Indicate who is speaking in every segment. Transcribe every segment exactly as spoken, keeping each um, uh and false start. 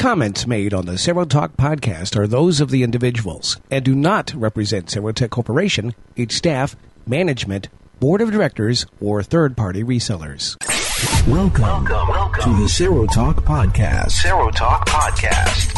Speaker 1: comments made on the SeroTalk podcast are those of the individuals and do not represent Serotech Corporation, its staff, management, board of directors, or third-party resellers.
Speaker 2: Welcome, welcome, welcome to the SeroTalk podcast. SeroTalk podcast.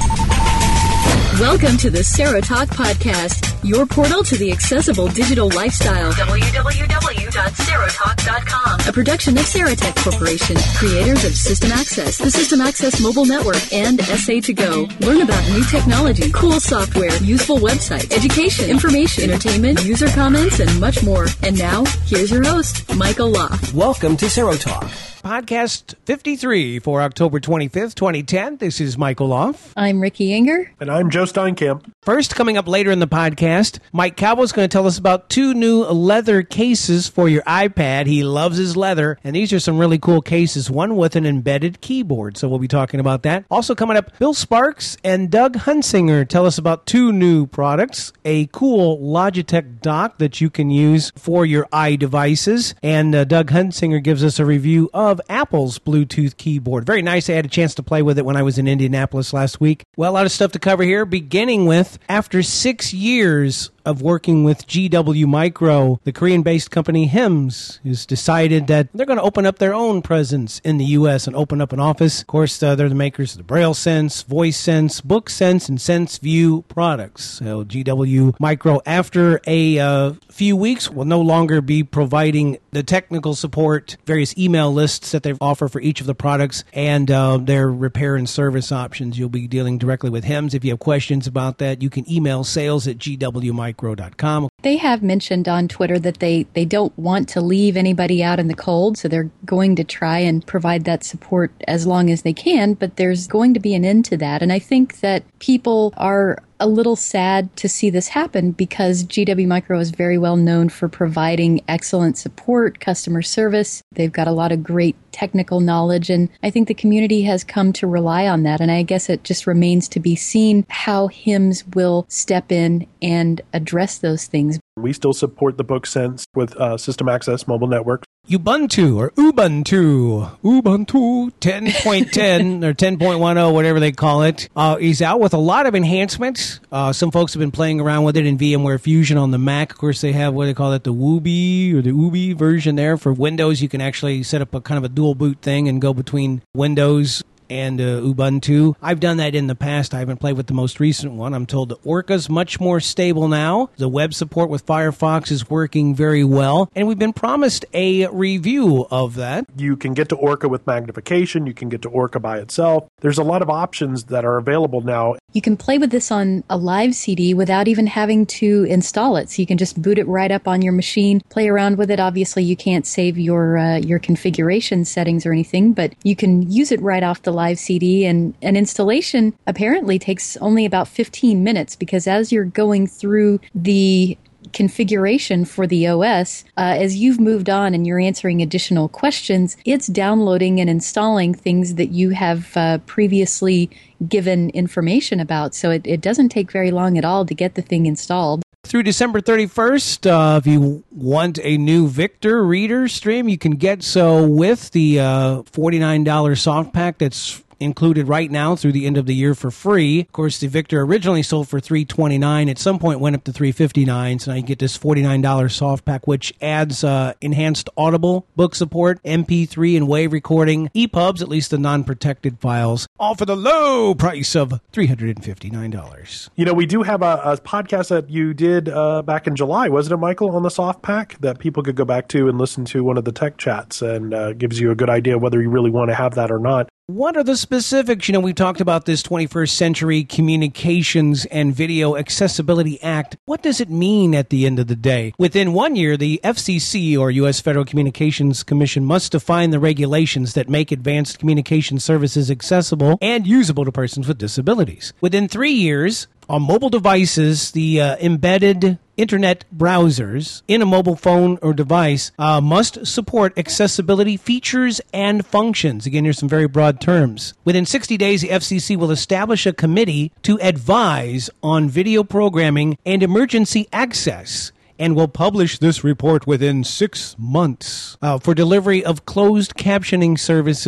Speaker 3: Welcome to the SeroTalk podcast, your portal to the accessible digital lifestyle. w w w dot serotalk dot com. A production of Serotech Corporation, creators of System Access, the System Access Mobile Network, and S A to Go. Learn about new technology, cool software, useful websites, education, information, entertainment, user comments, and much more. And now, here's your host, Michael Loff.
Speaker 1: Welcome to SeroTalk. Podcast fifty-three for October twenty-fifth, twenty ten. This is Michael Loff.
Speaker 3: I'm Ricky Enger.
Speaker 4: And I'm Joe Steinkamp.
Speaker 1: First, coming up later in the podcast, Mike Cowell's going to tell us about two new leather cases for your iPad. He loves his leather, and these are some really cool cases, one with an embedded keyboard, so we'll be talking about that. Also coming up, Bill Sparks and Doug Hunsinger tell us about two new products, a cool Logitech dock that you can use for your iDevices, and uh, Doug Hunsinger gives us a review of Apple's Bluetooth keyboard. Very nice. I had a chance to play with it when I was in Indianapolis last week. Well, a lot of stuff to cover here, beginning with, after six years of working with G W Micro, the Korean-based company Hims has decided that they're going to open up their own presence in the U S and open up an office. Of course, uh, they're the makers of the BrailleSense, VoiceSense, BookSense, and SenseView products. So G W Micro, after a uh, few weeks, will no longer be providing the technical support, various email lists that they offer for each of the products, and uh, their repair and service options. You'll be dealing directly with Hims. If you have questions about that, you can email sales at g w micro dot com.
Speaker 3: They have mentioned on Twitter that they, they don't want to leave anybody out in the cold, so they're going to try and provide that support as long as they can, but there's going to be an end to that. And I think that people are a little sad to see this happen because G W Micro is very well known for providing excellent support, customer service. They've got a lot of great technical knowledge, and I think the community has come to rely on that. And I guess it just remains to be seen how Hims will step in and address those things.
Speaker 4: We still support the BookSense with uh, System Access Mobile Network.
Speaker 1: Ubuntu or Ubuntu, Ubuntu ten point ten or ten point ten, whatever they call it, uh, is out with a lot of enhancements. Uh, some folks have been playing around with it in VMware Fusion on the Mac. Of course, they have what they call it, the Woobi or the Ubi version there. For Windows, you can actually set up a kind of a dual boot thing and go between Windows and uh, Ubuntu. I've done that in the past. I haven't played with the most recent one. I'm told that Orca's much more stable now. The web support with Firefox is working very well, and we've been promised a review of that.
Speaker 4: You can get to Orca with magnification. You can get to Orca by itself. There's a lot of options that are available now.
Speaker 3: You can play with this on a live C D without even having to install it. So you can just boot it right up on your machine, play around with it. Obviously, you can't save your uh, your configuration settings or anything, but you can use it right off the live C D, and an installation apparently takes only about fifteen minutes because as you're going through the configuration for the O S, uh, as you've moved on and you're answering additional questions, it's downloading and installing things that you have uh, previously given information about. So it, it doesn't take very long at all to get the thing installed.
Speaker 1: Through December thirty-first, uh, if you want a new Victor reader stream, you can get so with the uh, forty-nine dollars soft pack that's included right now through the end of the year for free. Of course, the Victor originally sold for three hundred twenty-nine dollars. At some point went up to three hundred fifty-nine dollars. So now you get this forty-nine dollars soft pack, which adds uh, enhanced Audible book support, M P three and WAV recording, E P U Bs, at least the non-protected files, all for the low price of three hundred fifty-nine dollars.
Speaker 4: You know, we do have a, a podcast that you did uh, back in July, wasn't it, Michael, on the soft pack that people could go back to and listen to one of the tech chats, and uh, gives you a good idea whether you really want to have that or not.
Speaker 1: What are the specifics? You know, we've talked about this twenty-first Century Communications and Video Accessibility Act. What does it mean at the end of the day? Within one year, the F C C, or U S Federal Communications Commission, must define the regulations that make advanced communication services accessible and usable to persons with disabilities. Within three years, on mobile devices, the uh, embedded internet browsers in a mobile phone or device uh, must support accessibility features and functions. Again, here's some very broad terms. Within sixty days, the F C C will establish a committee to advise on video programming and emergency access, and will publish this report within six months. Uh, for delivery of closed captioning services,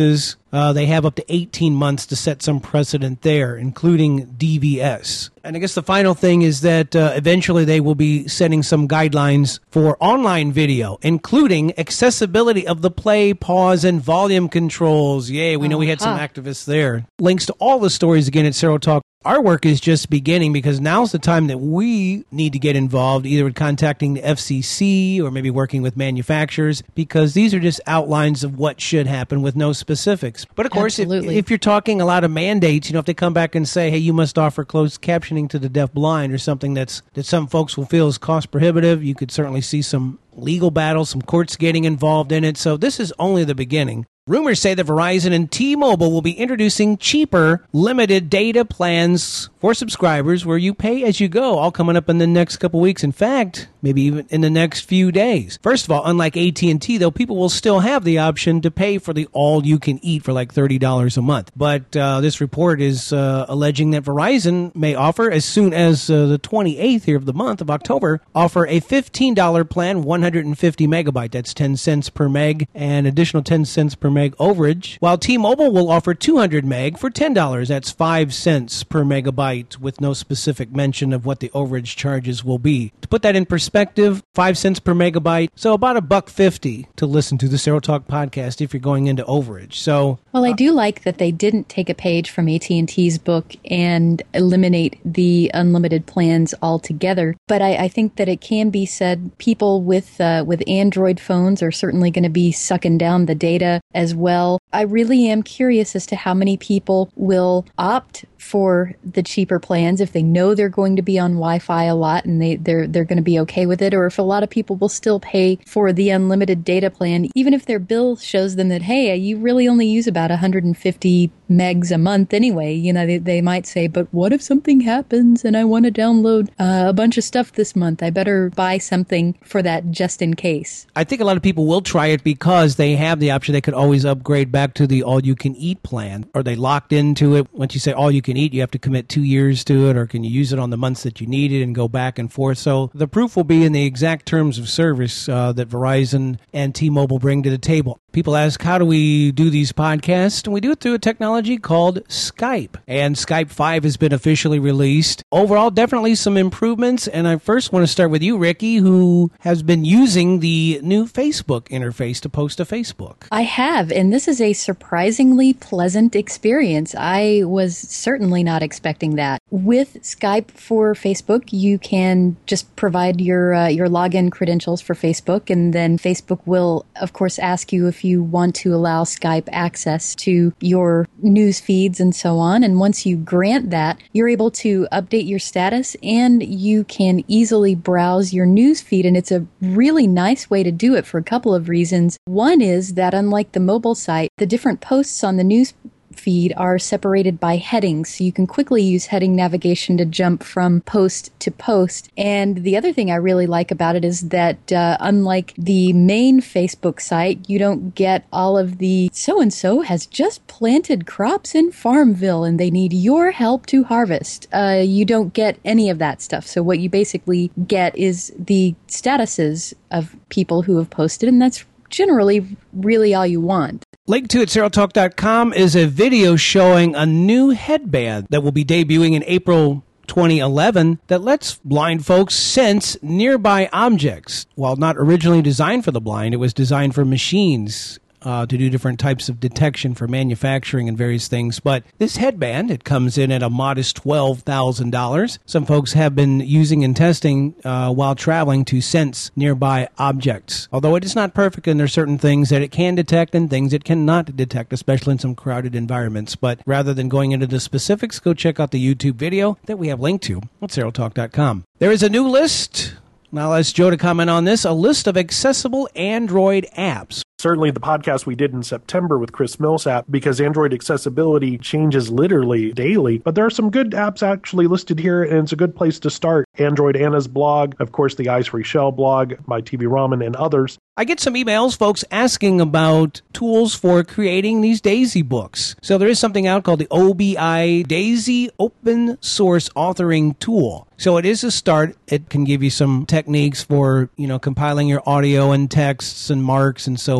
Speaker 1: uh, they have up to eighteen months to set some precedent there, including D V S. And I guess the final thing is that uh, eventually they will be setting some guidelines for online video, including accessibility of the play, pause, and volume controls. Yay, we know we had some
Speaker 3: Uh-huh.
Speaker 1: activists there. Links to all the stories again at Serotalk. Our work is just beginning because now's the time that we need to get involved, either with contacting the F C C or maybe working with manufacturers, because these are just outlines of what should happen with no specifics. But of course, if,
Speaker 3: Absolutely.
Speaker 1: if you're talking a lot of mandates, you know, if they come back and say, hey, you must offer closed captioning to the deaf-blind or something that's that some folks will feel is cost prohibitive, you could certainly see some legal battles, some courts getting involved in it. So this is only the beginning. Rumors say that Verizon and T-Mobile will be introducing cheaper, limited data plans for subscribers where you pay as you go, all coming up in the next couple weeks. In fact, maybe even in the next few days. First of all, unlike A T and T, though, people will still have the option to pay for the all-you-can-eat for like thirty dollars a month. But uh, this report is uh, alleging that Verizon may offer, as soon as uh, the twenty-eighth here of the month of October, offer a fifteen dollars plan, one hundred fifty megabyte. That's ten cents per meg, and additional ten cents per meg overage, while T-Mobile will offer two hundred meg for ten dollars. That's five cents per megabyte, with no specific mention of what the overage charges will be. To put that in perspective, five cents per megabyte, so about a buck fifty to listen to the Serotalk podcast if you're going into overage. So,
Speaker 3: Well, I do like that they didn't take a page from A T and T's book and eliminate the unlimited plans altogether. But I, I think that it can be said people with uh, with Android phones are certainly going to be sucking down the data as well. I really am curious as to how many people will opt for the cheaper plans if they know they're going to be on Wi-Fi a lot and they, they're they're going to be okay with it, or if a lot of people will still pay for the unlimited data plan, even if their bill shows them that, hey, you really only use about one hundred fifty megs a month anyway. You know, they, they might say, but what if something happens and I want to download uh, a bunch of stuff this month? I better buy something for that just in case.
Speaker 1: I think a lot of people will try it because they have the option. They could always upgrade back to the all-you-can-eat plan. Are they locked into it? Once you say all-you-can-eat, you have to commit two years to it, or can you use it on the months that you need it and go back and forth? So the proof will be in the exact terms of service uh, that Verizon and T-Mobile bring to the table. People ask, how do we do these podcasts? And we do it through a technology called Skype. And Skype five has been officially released. Overall, definitely some improvements. And I first want to start with you, Ricky, who has been using the new Facebook interface to post to Facebook.
Speaker 3: I have, and this is a surprisingly pleasant experience. I was certainly not expecting that. With Skype for Facebook, you can just provide your uh, your login credentials for Facebook, and then Facebook will, of course, ask you if you want to allow Skype access to your news feeds and so on. And once you grant that, you're able to update your status, and you can easily browse your news feed. And it's a really nice way to do it for a couple of reasons. One is that unlike the mobile site, the different posts on the news feed are separated by headings, so you can quickly use heading navigation to jump from post to post. And the other thing I really like about it is that uh, unlike the main Facebook site, you don't get all of the so-and-so has just planted crops in Farmville and they need your help to harvest. Uh, you don't get any of that stuff. So what you basically get is the statuses of people who have posted, and that's generally really all you want.
Speaker 1: Link to at Serotalk dot com is a video showing a new headband that will be debuting in April twenty eleven that lets blind folks sense nearby objects. While not originally designed for the blind, it was designed for machines uh, to do different types of detection for manufacturing and various things. But this headband, it comes in at a modest twelve thousand dollars. Some folks have been using and testing uh, while traveling to sense nearby objects. Although it is not perfect, and there are certain things that it can detect and things it cannot detect, especially in some crowded environments. But rather than going into the specifics, go check out the YouTube video that we have linked to at Serotalk dot com. There is a new list. Now let's Joe to comment on this, a list of accessible Android apps.
Speaker 4: Certainly the podcast we did in September with Chris Millsap, because Android accessibility changes literally daily. But there are some good apps actually listed here, and it's a good place to start. Android Anna's blog, of course, the Eyes Free Shell blog by T V Raman and others.
Speaker 1: I get some emails, folks, asking about tools for creating these DAISY books. So there is something out called the O B I DAISY Open Source Authoring Tool. So it is a start. It can give you some techniques for, you know, compiling your audio and texts and marks and so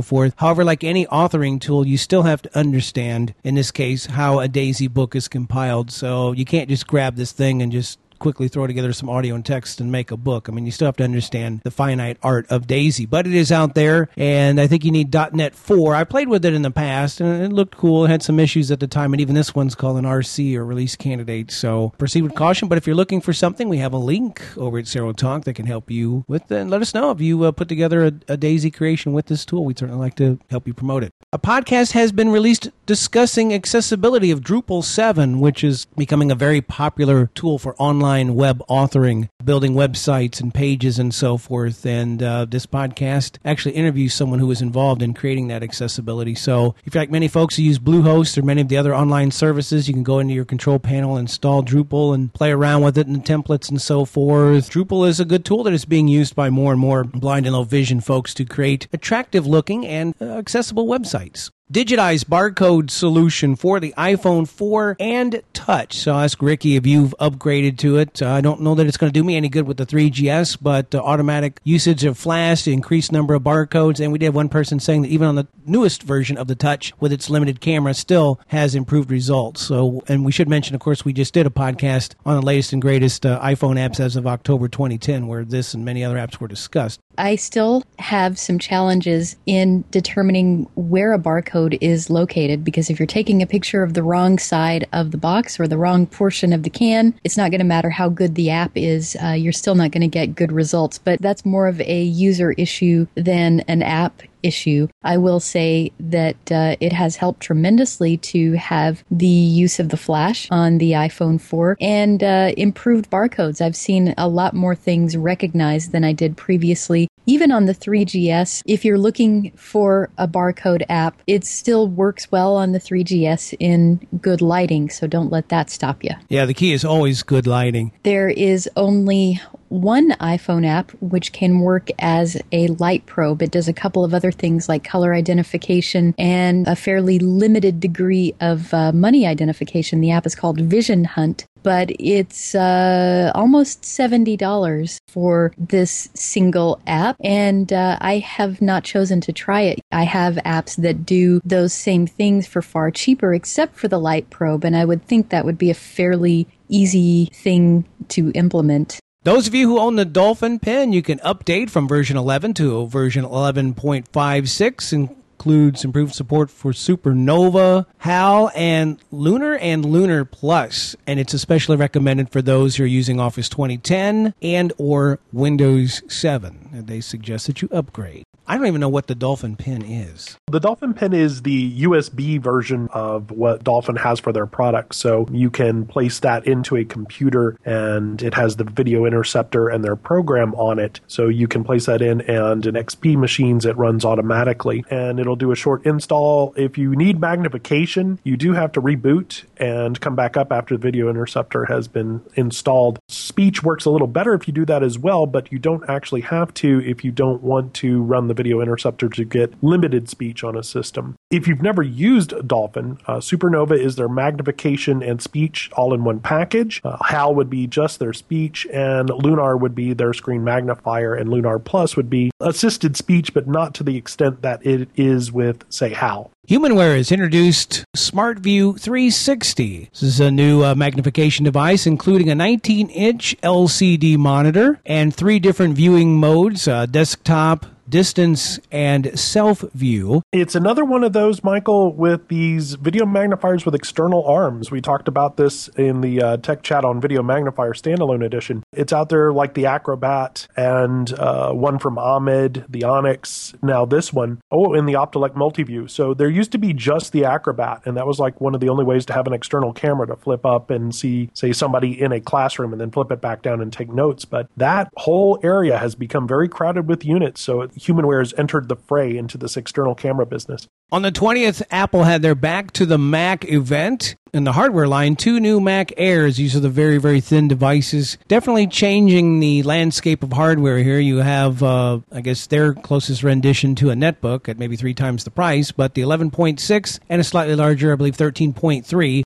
Speaker 1: forth. However, like any authoring tool, you still have to understand, in this case, how a DAISY book is compiled. So you can't just grab this thing and just quickly throw together some audio and text and make a book. I mean, you still have to understand the finite art of DAISY, but it is out there, and I think you need dot net four. I played with it in the past, and it looked cool. It had some issues at the time, and even this one's called an R C, or release candidate, so proceed with caution. But if you're looking for something, we have a link over at Serotalk that can help you with it, and let us know if you uh, put together a, a DAISY creation with this tool. We'd certainly like to help you promote it. A podcast has been released discussing accessibility of Drupal seven, which is becoming a very popular tool for online web authoring, building websites and pages and so forth. And uh, this podcast actually interviews someone who was involved in creating that accessibility. So if you're like many folks who use Bluehost or many of the other online services, you can go into your control panel, install Drupal, and play around with it and the templates and so forth. Drupal is a good tool that is being used by more and more blind and low vision folks to create attractive looking and uh, accessible websites. Digitized barcode solution for the iPhone four and Touch. So I'll ask Ricky if you've upgraded to it. Uh, I don't know that it's going to do me any good with the three G S, but uh, automatic usage of flash, increased number of barcodes, and we did have one person saying that even on the newest version of the Touch with its limited camera still has improved results. So, and we should mention, of course, we just did a podcast on the latest and greatest uh, iPhone apps as of October twenty ten, where this and many other apps were discussed.
Speaker 3: I still have some challenges in determining where a barcode is located, because if you're taking a picture of the wrong side of the box or the wrong portion of the can, it's not going to matter how good the app is. Uh, you're still not going to get good results. But that's more of a user issue than an app issue. I will say that uh, it has helped tremendously to have the use of the flash on the iPhone four and uh, improved barcodes. I've seen a lot more things recognized than I did previously. Even on the three G S, if you're looking for a barcode app, it still works well on the three G S in good lighting, so don't let that stop you.
Speaker 1: Yeah, the key is always good lighting.
Speaker 3: There is only one iPhone app which can work as a light probe. It does a couple of other things like color identification and a fairly limited degree of uh, money identification. The app is called Vision Hunt, but it's uh, almost seventy dollars for this single app, and uh, I have not chosen to try it. I have apps that do those same things for far cheaper, except for the light probe, and I would think that would be a fairly easy thing to implement.
Speaker 1: Those of you who own the Dolphin Pen, you can update from version eleven to version eleven point five six, includes improved support for Supernova, HAL, and Lunar and Lunar Plus, and it's especially recommended for those who are using Office twenty ten and or Windows seven. And they suggest that you upgrade. I don't even know what the Dolphin Pen is.
Speaker 4: The Dolphin Pen is the U S B version of what Dolphin has for their products. So you can place that into a computer, and it has the video interceptor and their program on it. So you can place that in, and in X P machines, it runs automatically. And it'll do a short install. If you need magnification, you do have to reboot and come back up after the video interceptor has been installed. Speech works a little better if you do that as well, but you don't actually have to if you don't want to run the video interceptor to get limited speech on a system. If you've never used Dolphin, uh, Supernova is their magnification and speech all in one package. Uh, HAL would be just their speech, and Lunar would be their screen magnifier, and Lunar Plus would be assisted speech, but not to the extent that it is with, say, HAL.
Speaker 1: Humanware has introduced SmartView three sixty. This is a new uh, magnification device, including a nineteen inch L C D monitor and three different viewing modes, uh, desktop, distance, and self-view.
Speaker 4: It's another one of those, Michael, with these video magnifiers with external arms. We talked about this in the uh, Tech Chat on Video Magnifier Standalone Edition. It's out there like the Acrobat and uh, one from Ahmed, the Onyx, now this one. Oh, in the Optelec Multiview. So there used to be just the Acrobat, and that was like one of the only ways to have an external camera to flip up and see, say, somebody in a classroom and then flip it back down and take notes. But that whole area has become very crowded with units, so it Humanware has entered the fray into this external camera business.
Speaker 1: On the twentieth, Apple had their Back to the Mac event. In the hardware line, two new Mac Airs. These are the very, very thin devices. Definitely changing the landscape of hardware here. You have, uh, I guess, their closest rendition to a netbook at maybe three times the price, but the eleven point six and a slightly larger, I believe, thirteen point three.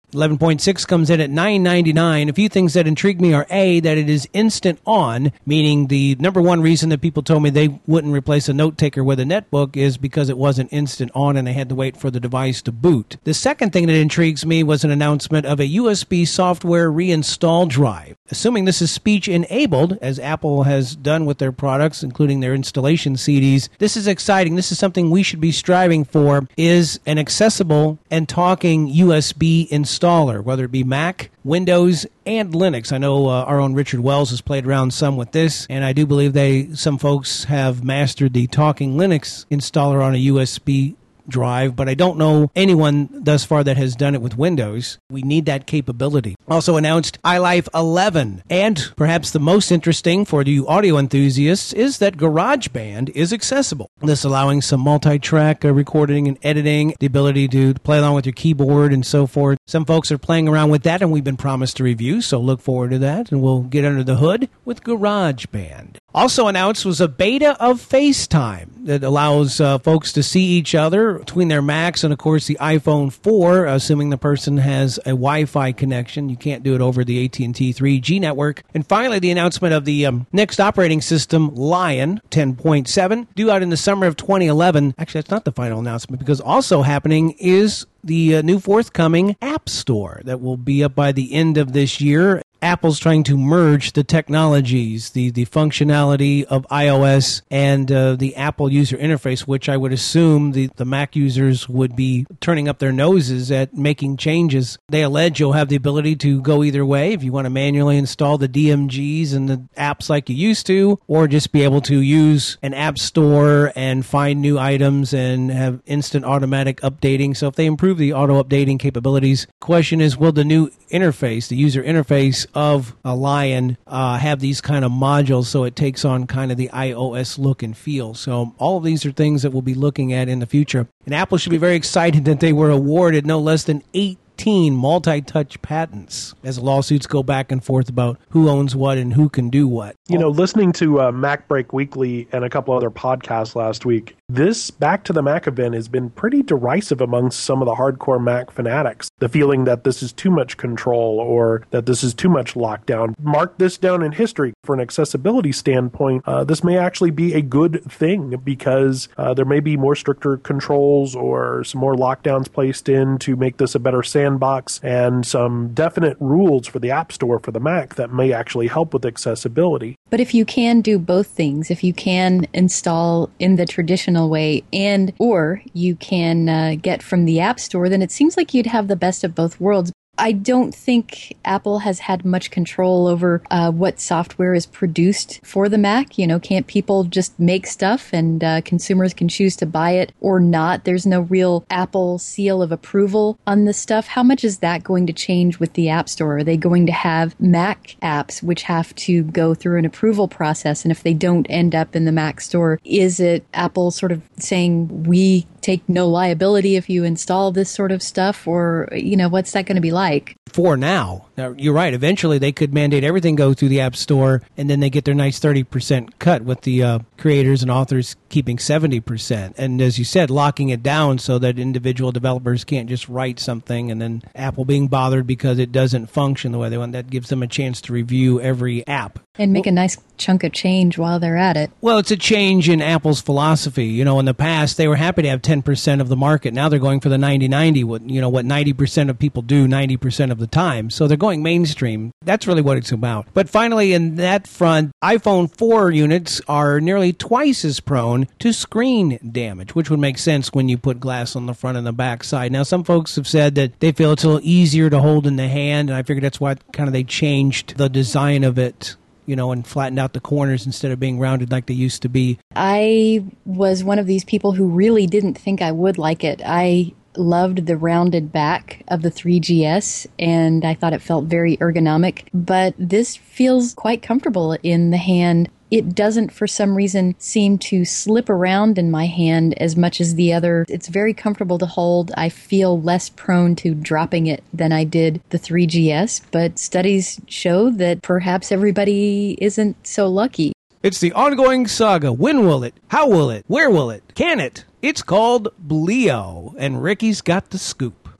Speaker 1: eleven point six comes in at nine ninety-nine. A few things that intrigue me are A, that it is instant on, meaning the number one reason that people told me they wouldn't replace a note taker with a netbook is because it wasn't instant on and they had to wait for the device to boot. The second thing that intrigues me was an announcement of a U S B software reinstall drive. Assuming this is speech enabled, as Apple has done with their products, including their installation C Ds, this is exciting. This is something we should be striving for, is an accessible and talking U S B installer, whether it be Mac, Windows, and Linux. I know uh, our own Richard Wells has played around some with this, and I do believe they some folks have mastered the talking Linux installer on a U S B drive, but I don't know anyone thus far that has done it with Windows. We need that capability. Also announced iLife eleven, and perhaps the most interesting for you audio enthusiasts is that GarageBand is accessible. This allowing some multi-track uh, recording and editing, the ability to play along with your keyboard and so forth. Some folks are playing around with that, and we've been promised to review, so look forward to that, and we'll get under the hood with GarageBand. Also announced was a beta of FaceTime that allows uh, folks to see each other between their Macs and, of course, the iPhone four, assuming the person has a Wi-Fi connection. You can't do it over the A T and T three G network. And finally, the announcement of the um, next operating system, Lion ten point seven, due out in the summer of twenty eleven. Actually, that's not the final announcement, because also happening is the uh, new forthcoming App Store that will be up by the end of this year. Apple's trying to merge the technologies, the, the functionality of iOS and uh, the Apple user interface, which I would assume the, the Mac users would be turning up their noses at making changes. They allege you'll have the ability to go either way if you want to manually install the D M Gs and the apps like you used to, or just be able to use an app store and find new items and have instant automatic updating. So if they improve the auto updating capabilities, question is, will the new interface, the user interface of a Lion uh, have these kind of modules so it takes on kind of the iOS look and feel. So all of these are things that we'll be looking at in the future. And Apple should be very excited that they were awarded no less than eighteen multi-touch patents as lawsuits go back and forth about who owns what and who can do what.
Speaker 4: You know, listening to uh, Mac Break Weekly and a couple other podcasts last week, this Back to the Mac event has been pretty derisive amongst some of the hardcore Mac fanatics. The feeling that this is too much control or that this is too much lockdown. Mark this down in history. For an accessibility standpoint, uh, this may actually be a good thing because uh, there may be more stricter controls or some more lockdowns placed in to make this a better sandbox, and some definite rules for the App Store for the Mac that may actually help with accessibility.
Speaker 3: But if you can do both things, if you can install in the traditional way and or you can uh, get from the App Store, then it seems like you'd have the best of both worlds. I don't think Apple has had much control over uh, what software is produced for the Mac. You know, can't people just make stuff and uh, consumers can choose to buy it or not? There's no real Apple seal of approval on this stuff. How much is that going to change with the App Store? Are they going to have Mac apps which have to go through an approval process? And if they don't end up in the Mac Store, is it Apple sort of saying, we take no liability if you install this sort of stuff? Or, you know, what's that going to be like?
Speaker 1: For now. Now, you're right. Eventually, they could mandate everything go through the App Store, and then they get their nice thirty percent cut with the uh, creators and authors keeping seventy percent. And as you said, locking it down so that individual developers can't just write something and then Apple being bothered because it doesn't function the way they want. That gives them a chance to review every app.
Speaker 3: And make well, a nice chunk of change while they're at it.
Speaker 1: Well, it's a change in Apple's philosophy. You know, in the past, they were happy to have ten percent of the market. Now they're going for the ninety ninety, what, you know, what ninety percent of people do ninety percent of the time. So they're going mainstream. That's really what it's about. But finally, in that front, iPhone four units are nearly twice as prone to screen damage, which would make sense when you put glass on the front and the back side. Now, some folks have said that they feel it's a little easier to hold in the hand, and I figured that's why kind of they changed the design of it, you know, and flattened out the corners instead of being rounded like they used to be.
Speaker 3: I was one of these people who really didn't think I would like it. I loved the rounded back of the three G S, and I thought it felt very ergonomic. But this feels quite comfortable in the hand. It doesn't, for some reason, seem to slip around in my hand as much as the other. It's very comfortable to hold. I feel less prone to dropping it than I did the three G S, but studies show that perhaps everybody isn't so lucky.
Speaker 1: It's the ongoing saga. When will it? How will it? Where will it? Can it? It's called Bleo, and Ricky's got the scoop.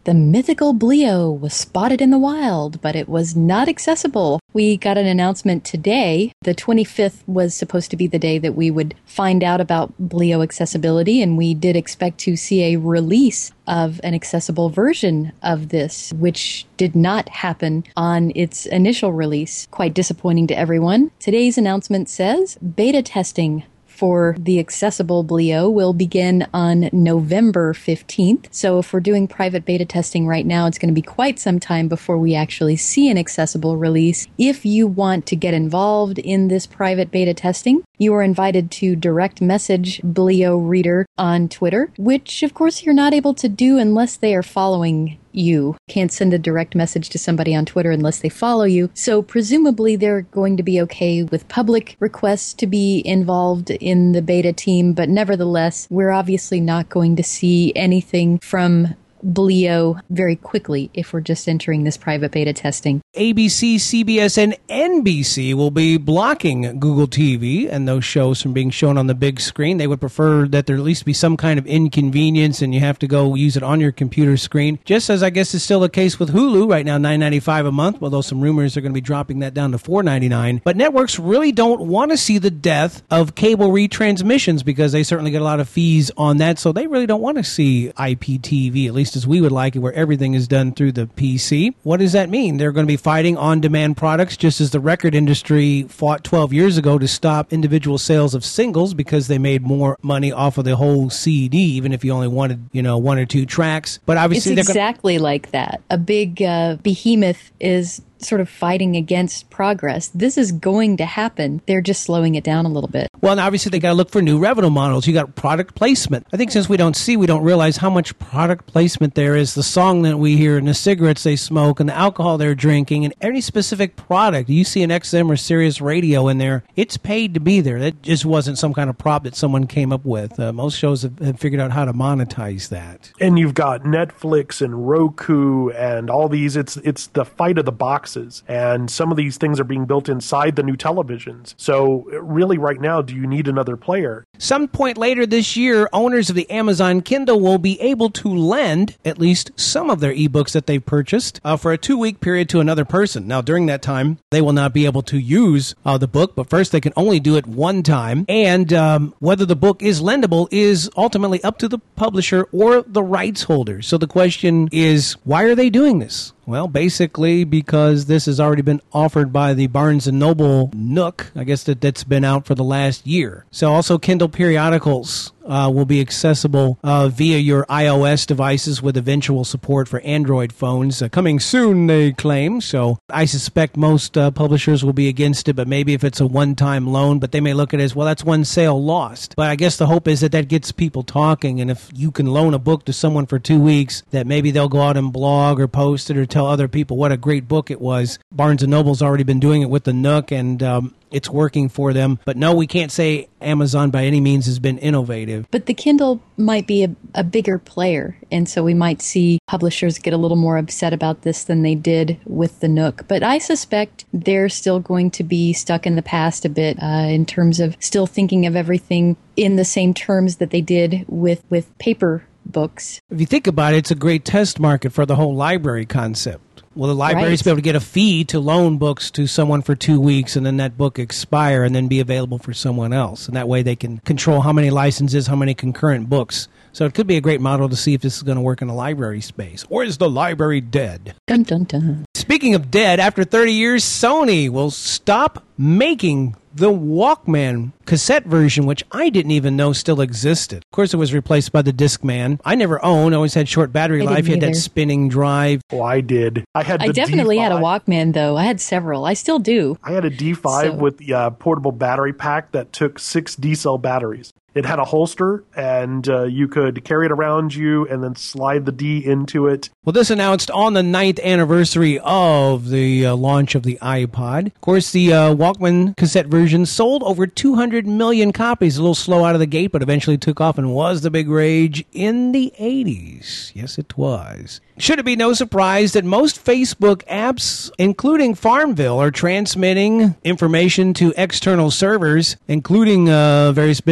Speaker 3: The mythical Bleo was spotted in the wild, but it was not accessible. We got an announcement today. The twenty-fifth was supposed to be the day that we would find out about Bleo accessibility, and we did expect to see a release of an accessible version of this, which did not happen on its initial release. Quite disappointing to everyone. Today's announcement says beta testing for the accessible Bleo will begin on November fifteenth. So if we're doing private beta testing right now, it's going to be quite some time before we actually see an accessible release. If you want to get involved in this private beta testing, you are invited to direct message Bleo Reader on Twitter, which of course you're not able to do unless they are following you. Can't send a direct message to somebody on Twitter unless they follow you. So presumably they're going to be okay with public requests to be involved in the beta team, but nevertheless, we're obviously not going to see anything from Bleo very quickly if we're just entering this private beta testing.
Speaker 1: A B C, C B S, and N B C will be blocking Google T V and those shows from being shown on the big screen. They would prefer that there at least be some kind of inconvenience and you have to go use it on your computer screen. Just as I guess is still the case with Hulu right now, nine ninety-five a month, although some rumors are going to be dropping that down to four ninety-nine. But networks really don't want to see the death of cable retransmissions because they certainly get a lot of fees on that. So they really don't want to see I P T V, at least as we would like it, where everything is done through the P C. What does that mean? They're going to be fighting on-demand products, just as the record industry fought twelve years ago to stop individual sales of singles because they made more money off of the whole C D, even if you only wanted, you know, one or two tracks. But obviously,
Speaker 3: it's exactly gonna- like that. A big uh, behemoth is sort of fighting against progress. This is going to happen. They're just slowing it down a little bit.
Speaker 1: Well, and obviously they got to look for new revenue models. You got product placement. I think since we don't see, we don't realize how much product placement there is. The song that we hear and the cigarettes they smoke and the alcohol they're drinking and any specific product. You see an X M or Sirius radio in there, it's paid to be there. That just wasn't some kind of prop that someone came up with. Uh, most shows have, have figured out how to monetize that.
Speaker 4: And you've got Netflix and Roku and all these. It's it's the fight of the box. And some of these things are being built inside the new televisions. So really right now, do you need another player?
Speaker 1: Some point later this year, owners of the Amazon Kindle will be able to lend at least some of their ebooks that they've purchased uh, for a two-week period to another person. Now, during that time, they will not be able to use uh, the book, but first they can only do it one time. And um, whether the book is lendable is ultimately up to the publisher or the rights holder. So the question is, why are they doing this? Well, basically because this has already been offered by the Barnes and Noble Nook. I guess that that's been out for the last year. So also Kindle periodicals uh, will be accessible uh, via your iOS devices with eventual support for Android phones. Uh, coming soon, they claim. So I suspect most uh, publishers will be against it, but maybe if it's a one-time loan, but they may look at it as, well, that's one sale lost. But I guess the hope is that that gets people talking, and if you can loan a book to someone for two weeks, that maybe they'll go out and blog or post it or tell other people what a great book it was. Barnes and Noble's already been doing it with the Nook, and um, it's working for them. But no, we can't say Amazon by any means has been innovative.
Speaker 3: But the Kindle might be a, a bigger player, and so we might see publishers get a little more upset about this than they did with the Nook. But I suspect they're still going to be stuck in the past a bit uh, in terms of still thinking of everything in the same terms that they did with, with paper books.
Speaker 1: If you think about it, it's a great test market for the whole library concept. Will the libraries
Speaker 3: right.
Speaker 1: be able to get a fee to loan books to someone for two weeks and then that book expire and then be available for someone else? And that way they can control how many licenses, how many concurrent books. So it could be a great model to see if this is going to work in the library space. Or is the library dead?
Speaker 3: Dun, dun, dun.
Speaker 1: Speaking of dead, after thirty years, Sony will stop making the Walkman cassette version, which I didn't even know still existed. Of course, it was replaced by the Discman. I never owned, always had short battery
Speaker 3: I
Speaker 1: life. You had
Speaker 3: either.
Speaker 1: that spinning drive.
Speaker 4: Oh, I did. I had the
Speaker 3: I definitely
Speaker 4: D five.
Speaker 3: had a Walkman, though. I had several. I still do.
Speaker 4: I had a D five
Speaker 3: So-
Speaker 4: with the uh, portable battery pack that took six D-cell batteries. It had a holster, and uh, you could carry it around you and then slide the D into it.
Speaker 1: Well, this announced on the ninth anniversary of the uh, launch of the iPod. Of course, the uh, Walkman cassette version sold over two hundred million copies. A little slow out of the gate, but eventually took off and was the big rage in the eighties. Yes, it was. Should it be no surprise that most Facebook apps, including Farmville, are transmitting information to external servers, including uh, various bits of user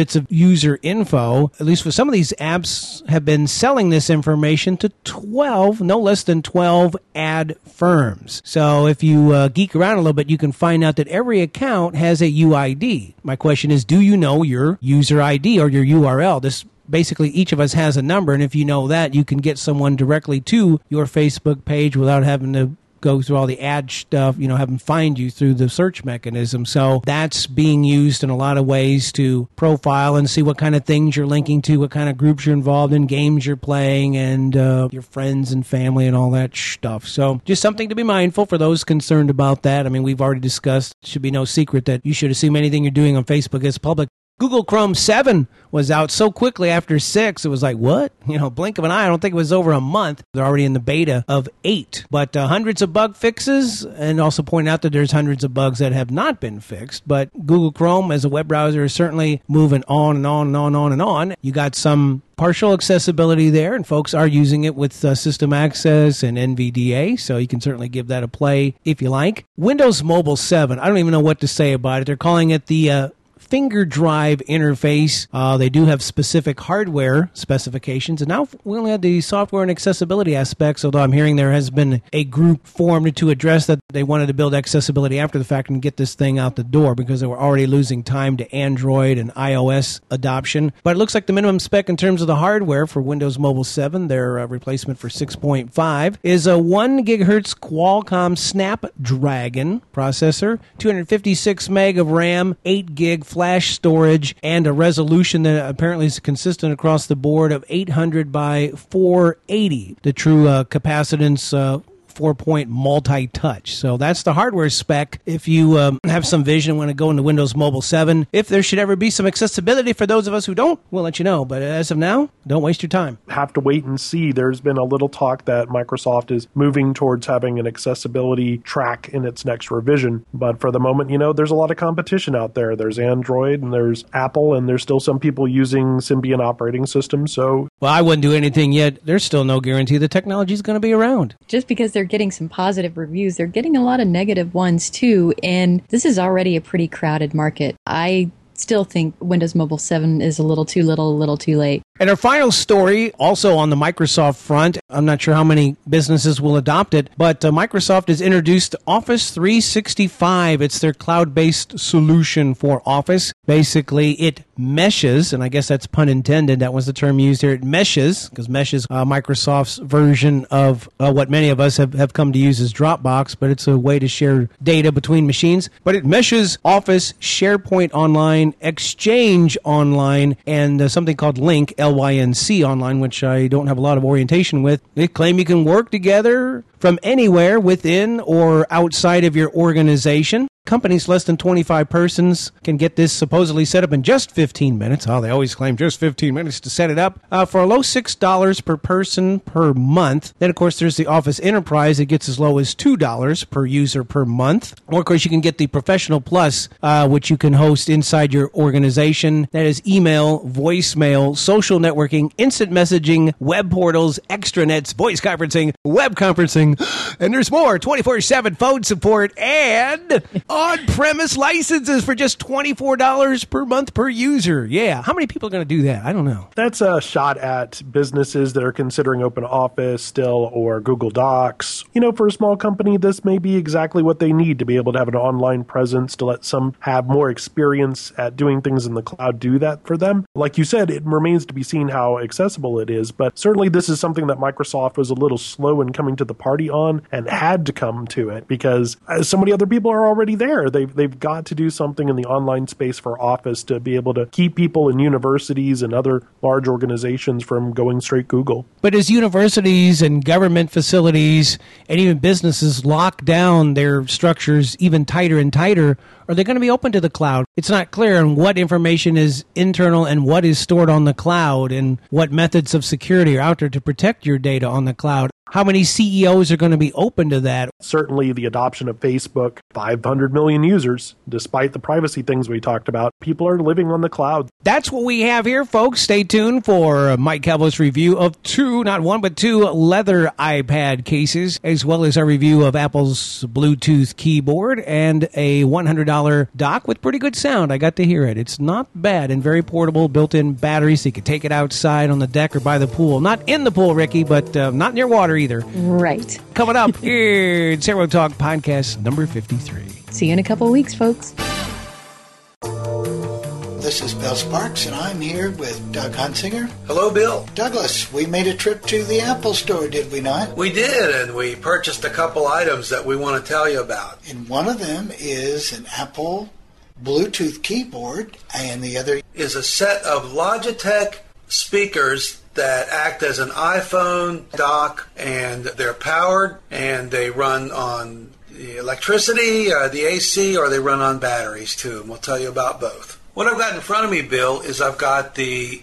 Speaker 1: user info. At least for some of these apps have been selling this information to twelve, no less than twelve ad firms. So if you uh, geek around a little bit, you can find out that every account has a U I D. My question is, do you know your user I D or your U R L? This Basically, each of us has a number, and if you know that, you can get someone directly to your Facebook page without having to go through all the ad stuff, you know, have them find you through the search mechanism. So that's being used in a lot of ways to profile and see what kind of things you're linking to, what kind of groups you're involved in, games you're playing, and uh, your friends and family and all that stuff. So just something to be mindful for those concerned about that. I mean, we've already discussed, it should be no secret that you should assume anything you're doing on Facebook is public. Google Chrome seven was out so quickly after six, it was like, what? You know, blink of an eye. I don't think it was over a month. They're already in the beta of eight. But uh, hundreds of bug fixes, and also point out that there's hundreds of bugs that have not been fixed. But Google Chrome as a web browser is certainly moving on and on and on and on and on. You got some partial accessibility there, and folks are using it with uh, System Access and N V D A, so you can certainly give that a play if you like. Windows Mobile seven, I don't even know what to say about it. They're calling it the Uh, finger drive interface. Uh, they do have specific hardware specifications, and now we only have the software and accessibility aspects, although I'm hearing there has been a group formed to address that. They wanted to build accessibility after the fact and get this thing out the door because they were already losing time to Android and iOS adoption. But it looks like the minimum spec in terms of the hardware for Windows Mobile seven, their uh, replacement for six point five, is a one gigahertz Qualcomm Snapdragon processor, two hundred fifty-six meg of RAM, eight gig flash storage, and a resolution that apparently is consistent across the board of eight hundred by four eighty. The true uh, capacitance uh, four-point multi-touch. So that's the hardware spec. If you um, have some vision and want to go into Windows Mobile seven, if there should ever be some accessibility for those of us who don't, we'll let you know. But as of now, don't waste your time.
Speaker 4: Have to wait and see. There's been a little talk that Microsoft is moving towards having an accessibility track in its next revision. But for the moment, you know, there's a lot of competition out there. There's Android and there's Apple, and there's still some people using Symbian operating systems. So,
Speaker 1: well, I wouldn't do anything yet. There's still no guarantee the technology is going to be around.
Speaker 3: Just because they're getting some positive reviews, they're getting a lot of negative ones too, and this is already a pretty crowded market. I still think Windows Mobile seven is a little too little, a little too late.
Speaker 1: And our final story, also on the Microsoft front, I'm not sure how many businesses will adopt it, but uh, Microsoft has introduced Office three sixty-five. It's their cloud-based solution for Office. Basically, it meshes, and I guess that's pun intended. That was the term used here. It meshes, because Mesh is uh, Microsoft's version of uh, what many of us have, have come to use as Dropbox, but it's a way to share data between machines. But it meshes Office, SharePoint Online, Exchange Online, and uh, something called Lync, L Y N C Online, which I don't have a lot of orientation with. They claim you can work together from anywhere within or outside of your organization. Companies less than twenty-five persons can get this supposedly set up in just fifteen minutes. Oh, they always claim just fifteen minutes to set it up. Uh, for a low six dollars per person per month. Then, of course, there's the Office Enterprise. It gets as low as two dollars per user per month. Or, of course, you can get the Professional Plus, uh, which you can host inside your organization. That is email, voicemail, social networking, instant messaging, web portals, extranets, voice conferencing, web conferencing, and there's more. twenty-four seven phone support and on-premise licenses for just twenty-four dollars per month per user. Yeah. How many people are going to do that? I don't know.
Speaker 4: That's a shot at businesses that are considering Open Office still or Google Docs. You know, for a small company, this may be exactly what they need to be able to have an online presence, to let some have more experience at doing things in the cloud do that for them. Like you said, it remains to be seen how accessible it is, but certainly this is something that Microsoft was a little slow in coming to the party on and had to come to it because so many other people are already there. They've, they've got to do something in the online space for Office to be able to keep people in universities and other large organizations from going straight Google.
Speaker 1: But as universities and government facilities and even businesses lock down their structures even tighter and tighter, are they going to be open to the cloud? It's not clear on what information is internal and what is stored on the cloud and what methods of security are out there to protect your data on the cloud. How many C E Os are going to be open to that?
Speaker 4: Certainly the adoption of Facebook, five hundred million users, despite the privacy things we talked about, people are living on the cloud.
Speaker 1: That's what we have here, folks. Stay tuned for Mike Calvo's review of two, not one, but two leather iPad cases, as well as our review of Apple's Bluetooth keyboard and a one hundred dollars dock with pretty good sound. I got to hear it. It's not bad and very portable, built-in battery, so you can take it outside on the deck or by the pool. Not in the pool, Ricky, but uh, not near water either.
Speaker 3: Right.
Speaker 1: Coming up here, Zero Talk Podcast number fifty-three.
Speaker 3: See you in a couple weeks, folks.
Speaker 5: This is Bill Sparks, and I'm here with Doug Hunsinger.
Speaker 6: Hello, Bill.
Speaker 5: Douglas, we made a trip to the Apple Store, did we not?
Speaker 6: We did, and we purchased a couple items that we want to tell you about.
Speaker 5: And one of them is an Apple Bluetooth keyboard, and the other
Speaker 6: is a set of Logitech speakers that act as an iPhone dock, and they're powered, and they run on the electricity, uh, the A C, or they run on batteries, too, and we'll tell you about both. What I've got in front of me, Bill, is I've got the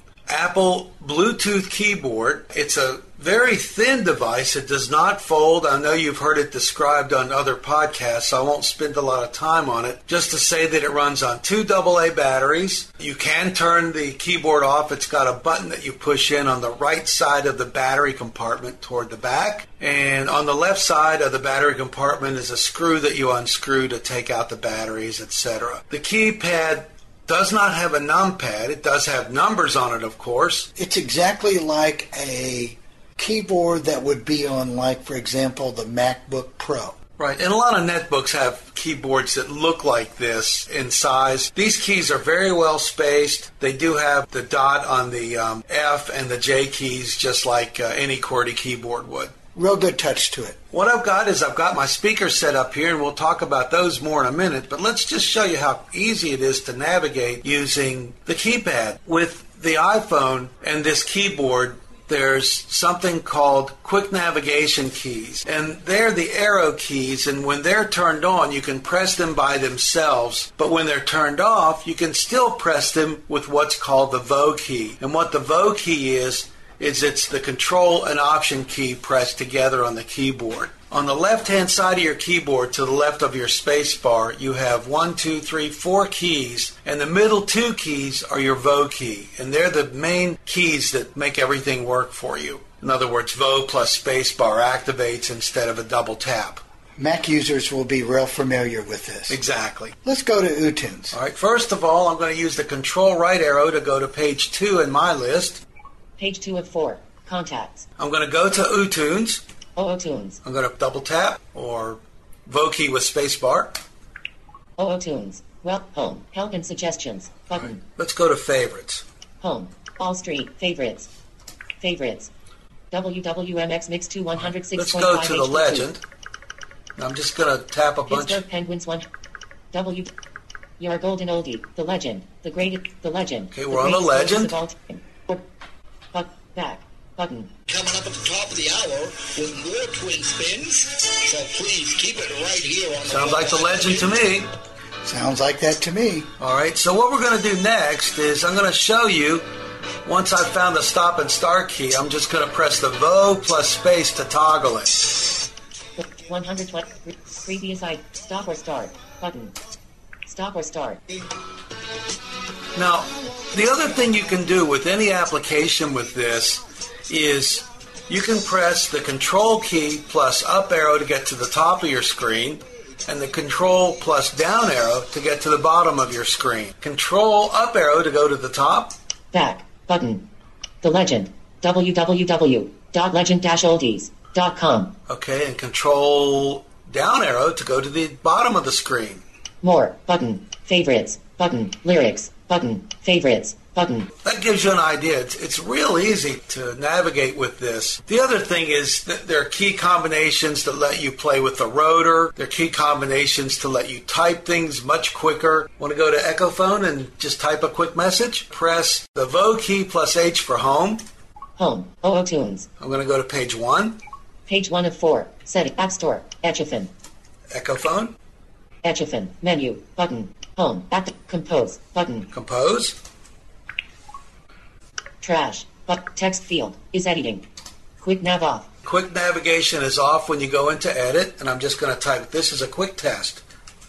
Speaker 6: Apple Bluetooth keyboard. It's a very thin device. It does not fold. I know you've heard it described on other podcasts, so I won't spend a lot of time on it. Just to say that it runs on two double A batteries. You can turn the keyboard off. It's got a button that you push in on the right side of the battery compartment toward the back. And on the left side of the battery compartment is a screw that you unscrew to take out the batteries, et cetera. The keypad does not have a numpad. It does have numbers on it, of course.
Speaker 5: It's exactly like a keyboard that would be on, like, for example, the MacBook Pro.
Speaker 6: Right, and a lot of netbooks have keyboards that look like this in size. These keys are very well spaced. They do have the dot on the um, F and the J keys, just like uh, any QWERTY keyboard would.
Speaker 5: Real good touch to it.
Speaker 6: What I've got is I've got my speakers set up here, and we'll talk about those more in a minute, but let's just show you how easy it is to navigate using the keypad. With the iPhone and this keyboard, there's something called quick navigation keys, and they're the arrow keys, and when they're turned on, you can press them by themselves, but when they're turned off, you can still press them with what's called the V O key. And what the V O key is, is it's the control and option key pressed together on the keyboard. On the left-hand side of your keyboard, to the left of your space bar, you have one, two, three, four keys, and the middle two keys are your V O key, and they're the main keys that make everything work for you. In other words, V O plus space bar activates instead of a double tap.
Speaker 5: Mac users will be real familiar with this.
Speaker 6: Exactly.
Speaker 5: Let's go to uTunes.
Speaker 6: All right, first of all, I'm going to use the control right arrow to go to page two in my list.
Speaker 7: Page two of four. Contacts.
Speaker 6: I'm going to go to uTunes.
Speaker 7: OOTunes.
Speaker 6: I'm going to double tap or V O key with spacebar.
Speaker 7: OOTunes. Well, home. Help and suggestions. Button.
Speaker 6: Right. Let's go to favorites.
Speaker 7: Home. All Street. Favorites. Favorites. W W M X Mix two one oh six point five.
Speaker 6: Let's go to the legend. I'm just going to tap a bunch.
Speaker 7: Pittsburgh Penguins one. W. Your golden oldie. The legend. The great. The legend.
Speaker 6: Okay, we're on the legend.
Speaker 7: But back. Button.
Speaker 8: Coming up at the top of the hour with more twin spins, so please keep it right here on the
Speaker 6: Sounds like the legend to me.
Speaker 5: Sounds like that to me.
Speaker 6: All right, so what we're going to do next is I'm going to show you, once I've found the stop and start key, I'm just going to press the V O plus space to toggle it.
Speaker 7: one hundred twenty. Previous I. Stop or start. Button. Stop or start.
Speaker 6: Now, the other thing you can do with any application with this is you can press the control key plus up arrow to get to the top of your screen, and the control plus down arrow to get to the bottom of your screen. Control up arrow to go to the top.
Speaker 7: Back. Button. The legend. w w w dot legend dash oldies dot com.
Speaker 6: Okay, and control down arrow to go to the bottom of the screen.
Speaker 7: More. Button. Favorites. Button. Lyrics. Button. Favorites. Button.
Speaker 6: That gives you an idea. It's, it's real easy to navigate with this. The other thing is that there are key combinations that let you play with the rotor. There are key combinations to let you type things much quicker. Want to go to Echo Phone and just type a quick message? Press the V O key plus H for home.
Speaker 7: Home. OOTunes.
Speaker 6: I'm going to go to page one.
Speaker 7: Page one of four. Setting. App Store. Etchathon.
Speaker 6: Echo Phone.
Speaker 7: Etchathon. Menu. Button. Home. Act. Compose. Button.
Speaker 6: Compose.
Speaker 7: Trash. But text field is editing. Quick nav off.
Speaker 6: Quick navigation is off when you go into edit, and I'm just going to type, this is a quick test.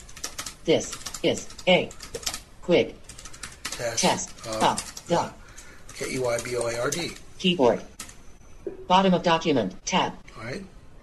Speaker 7: This is a quick
Speaker 6: Test,
Speaker 7: test
Speaker 6: of
Speaker 7: of the
Speaker 6: K E Y B O A R D.
Speaker 7: keyboard. Bottom of document, tab,
Speaker 6: All right?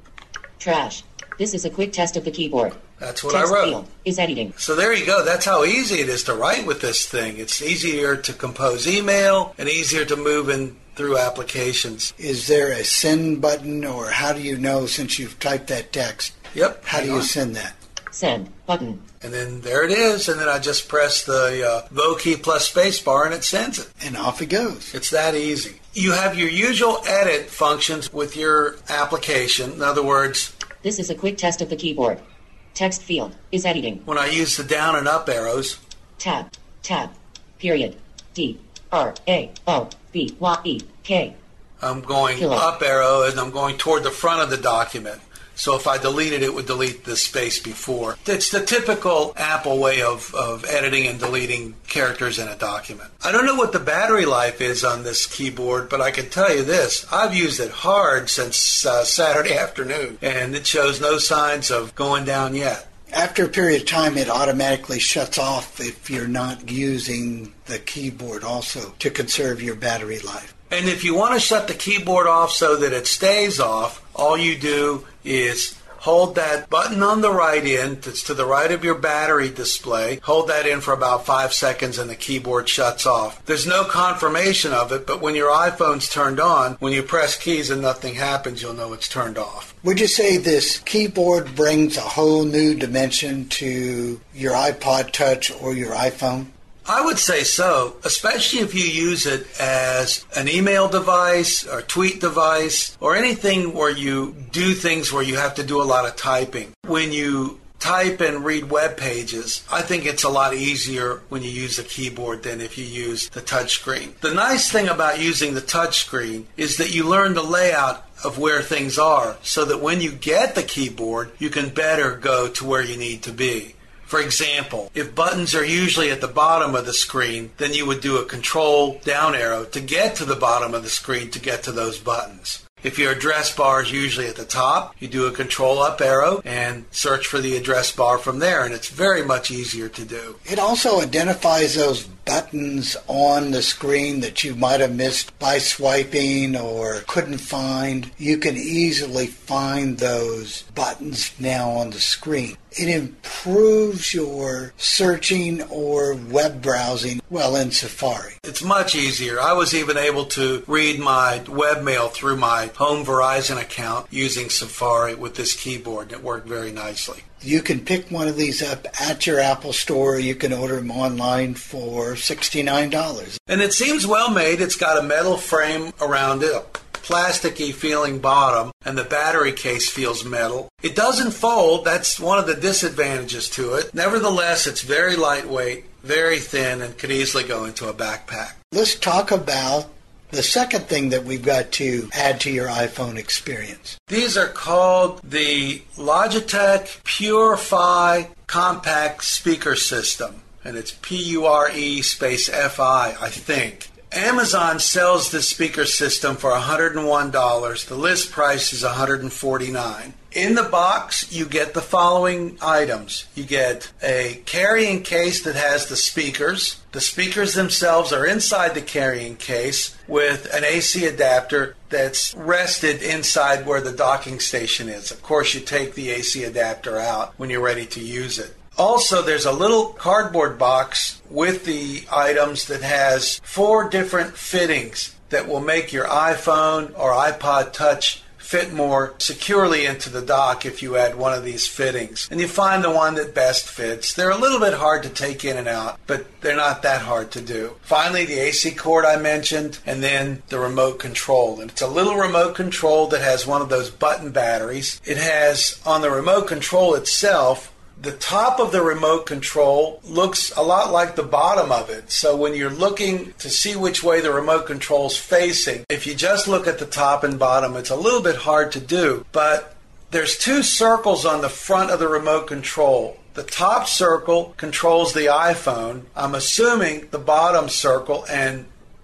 Speaker 7: trash. This is a quick test of the keyboard.
Speaker 6: That's what
Speaker 7: Text
Speaker 6: I wrote.
Speaker 7: field is editing.
Speaker 6: So there you go. That's how easy it is to write with this thing. It's easier to compose email and easier to move in through applications.
Speaker 5: Is there a send button, or how do you know since you've typed that text?
Speaker 6: Yep.
Speaker 5: How do
Speaker 6: hang
Speaker 5: you
Speaker 6: on.
Speaker 5: send that?
Speaker 7: Send button.
Speaker 6: And then there it is. And then I just press the uh, Vo key plus space bar and it sends it.
Speaker 5: And off it goes.
Speaker 6: It's that easy. You have your usual edit functions with your application. In other words,
Speaker 7: This is a quick test of the keyboard. Text field is editing.
Speaker 6: when I use the down and up arrows,
Speaker 7: Tab, tab, period. D, R, A, O, B, Y, E, K.
Speaker 6: I'm going
Speaker 7: Killer.
Speaker 6: up arrow and I'm going toward the front of the document. So if I deleted it, it would delete the space before. It's the typical Apple way of, of editing and deleting characters in a document. I don't know what the battery life is on this keyboard, but I can tell you this. I've used it hard since uh, Saturday afternoon, and it shows no signs of going down yet.
Speaker 5: After a period of time, it automatically shuts off if you're not using the keyboard also to conserve your battery life.
Speaker 6: And if you want to shut the keyboard off so that it stays off, all you do is hold that button on the right end that's to the right of your battery display. Hold that in for about five seconds and the keyboard shuts off. There's no confirmation of it, but when your iPhone's turned on, when you press keys and nothing happens, you'll know it's turned off.
Speaker 5: Would you say this keyboard brings a whole new dimension to your iPod Touch or your iPhone?
Speaker 6: I would say so, especially if you use it as an email device or tweet device or anything where you do things where you have to do a lot of typing. When you type and read web pages, I think it's a lot easier when you use the keyboard than if you use the touch screen. The nice thing about using the touch screen is that you learn the layout of where things are so that when you get the keyboard, you can better go to where you need to be. For example, if buttons are usually at the bottom of the screen, then you would do a control down arrow to get to the bottom of the screen to get to those buttons. If your address bar is usually at the top, you do a control up arrow and search for the address bar from there, and it's very much easier to do.
Speaker 5: It also identifies those buttons on the screen that you might have missed by swiping or couldn't find. You can easily find those buttons now on the screen. It improves your searching or web browsing, well, in Safari.
Speaker 6: It's much easier. I was even able to read my webmail through my home Verizon account using Safari with this keyboard. It worked very nicely.
Speaker 5: You can pick one of these up at your Apple Store. You can order them online for sixty-nine dollars.
Speaker 6: And it seems well made. It's got a metal frame around it, a plasticky feeling bottom, and the battery case feels metal. It doesn't fold. That's one of the disadvantages to it. Nevertheless, it's very lightweight, very thin, and could easily go into a backpack.
Speaker 5: Let's talk about the second thing that we've got to add to your iPhone experience.
Speaker 6: These are called the Logitech Pure-Fi Compact Speaker System, and it's P U R E space F I, I think. Amazon sells this speaker system for one hundred one dollars. The list price is one hundred forty-nine dollars. In the box, you get the following items. You get a carrying case that has the speakers. The speakers themselves are inside the carrying case with an A C adapter that's rested inside where the docking station is. Of course, you take the A C adapter out when you're ready to use it. Also, there's a little cardboard box with the items that has four different fittings that will make your iPhone or iPod Touch fit more securely into the dock if you add one of these fittings. And you find the one that best fits. They're a little bit hard to take in and out, but they're not that hard to do. Finally, the A C cord I mentioned, and then the remote control. And it's a little remote control that has one of those button batteries. It has, on the remote control itself, the top of the remote control looks a lot like the bottom of it. So when you're looking to see which way the remote control's facing, if you just look at the top and bottom, it's a little bit hard to do. But there's two circles on the front of the remote control. The top circle controls the iPhone. I'm assuming the bottom circle and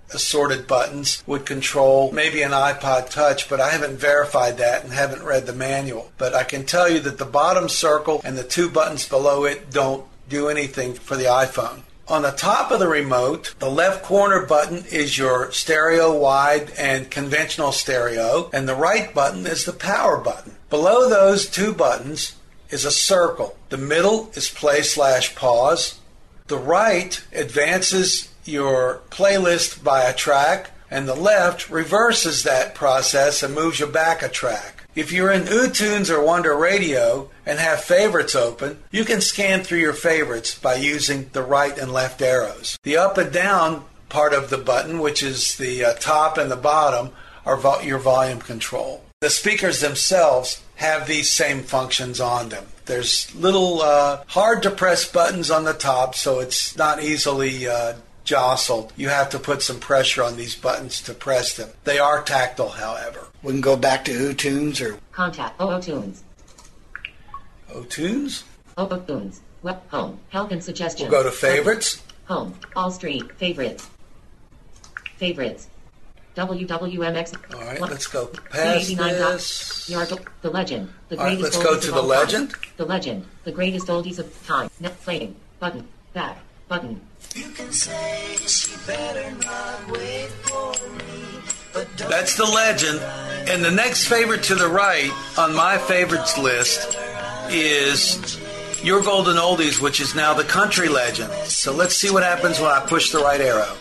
Speaker 6: assorted buttons would control maybe an iPod Touch, but I haven't verified that and haven't read the manual. But I can tell you that the bottom circle and the two buttons below it don't do anything for the iPhone. On the top of the remote, the left corner button is your stereo wide and conventional stereo, and the right button is the power button. Below those two buttons is a circle. The middle is play slash pause. The right advances your playlist by a track, and the left reverses that process and moves you back a track. If you're in uTunes or Wonder Radio and have favorites open, you can scan through your favorites by using the right and left arrows. The up and down part of the button, which is the uh, top and the bottom, are vo- your volume control. The speakers themselves have these same functions on them. There's little uh, hard-to-press buttons on the top, so it's not easily uh, jostled. You have to put some pressure on these buttons to press them. They are tactile, however.
Speaker 5: We can go back to uTunes or...
Speaker 7: Contact OOTunes.
Speaker 6: OTunes?
Speaker 7: OOTunes. Web home. Help and suggestions.
Speaker 6: We'll go to favorites.
Speaker 7: Home. All street. Favorites. Favorites. W W M X.
Speaker 6: All right, let's go past this.
Speaker 7: The Legend. The
Speaker 6: All right,
Speaker 7: greatest
Speaker 6: let's go
Speaker 7: oldies
Speaker 6: to
Speaker 7: of
Speaker 6: the
Speaker 7: all
Speaker 6: Legend.
Speaker 7: Time. The Legend. The greatest oldies of time. Net playing. Button. Back. Button.
Speaker 9: You can say she better not wait for me.
Speaker 6: That's the Legend. And the next favorite to the right on my favorites list is Your Golden Oldies, which is now the Country Legend. So let's see what happens when I push the right arrow.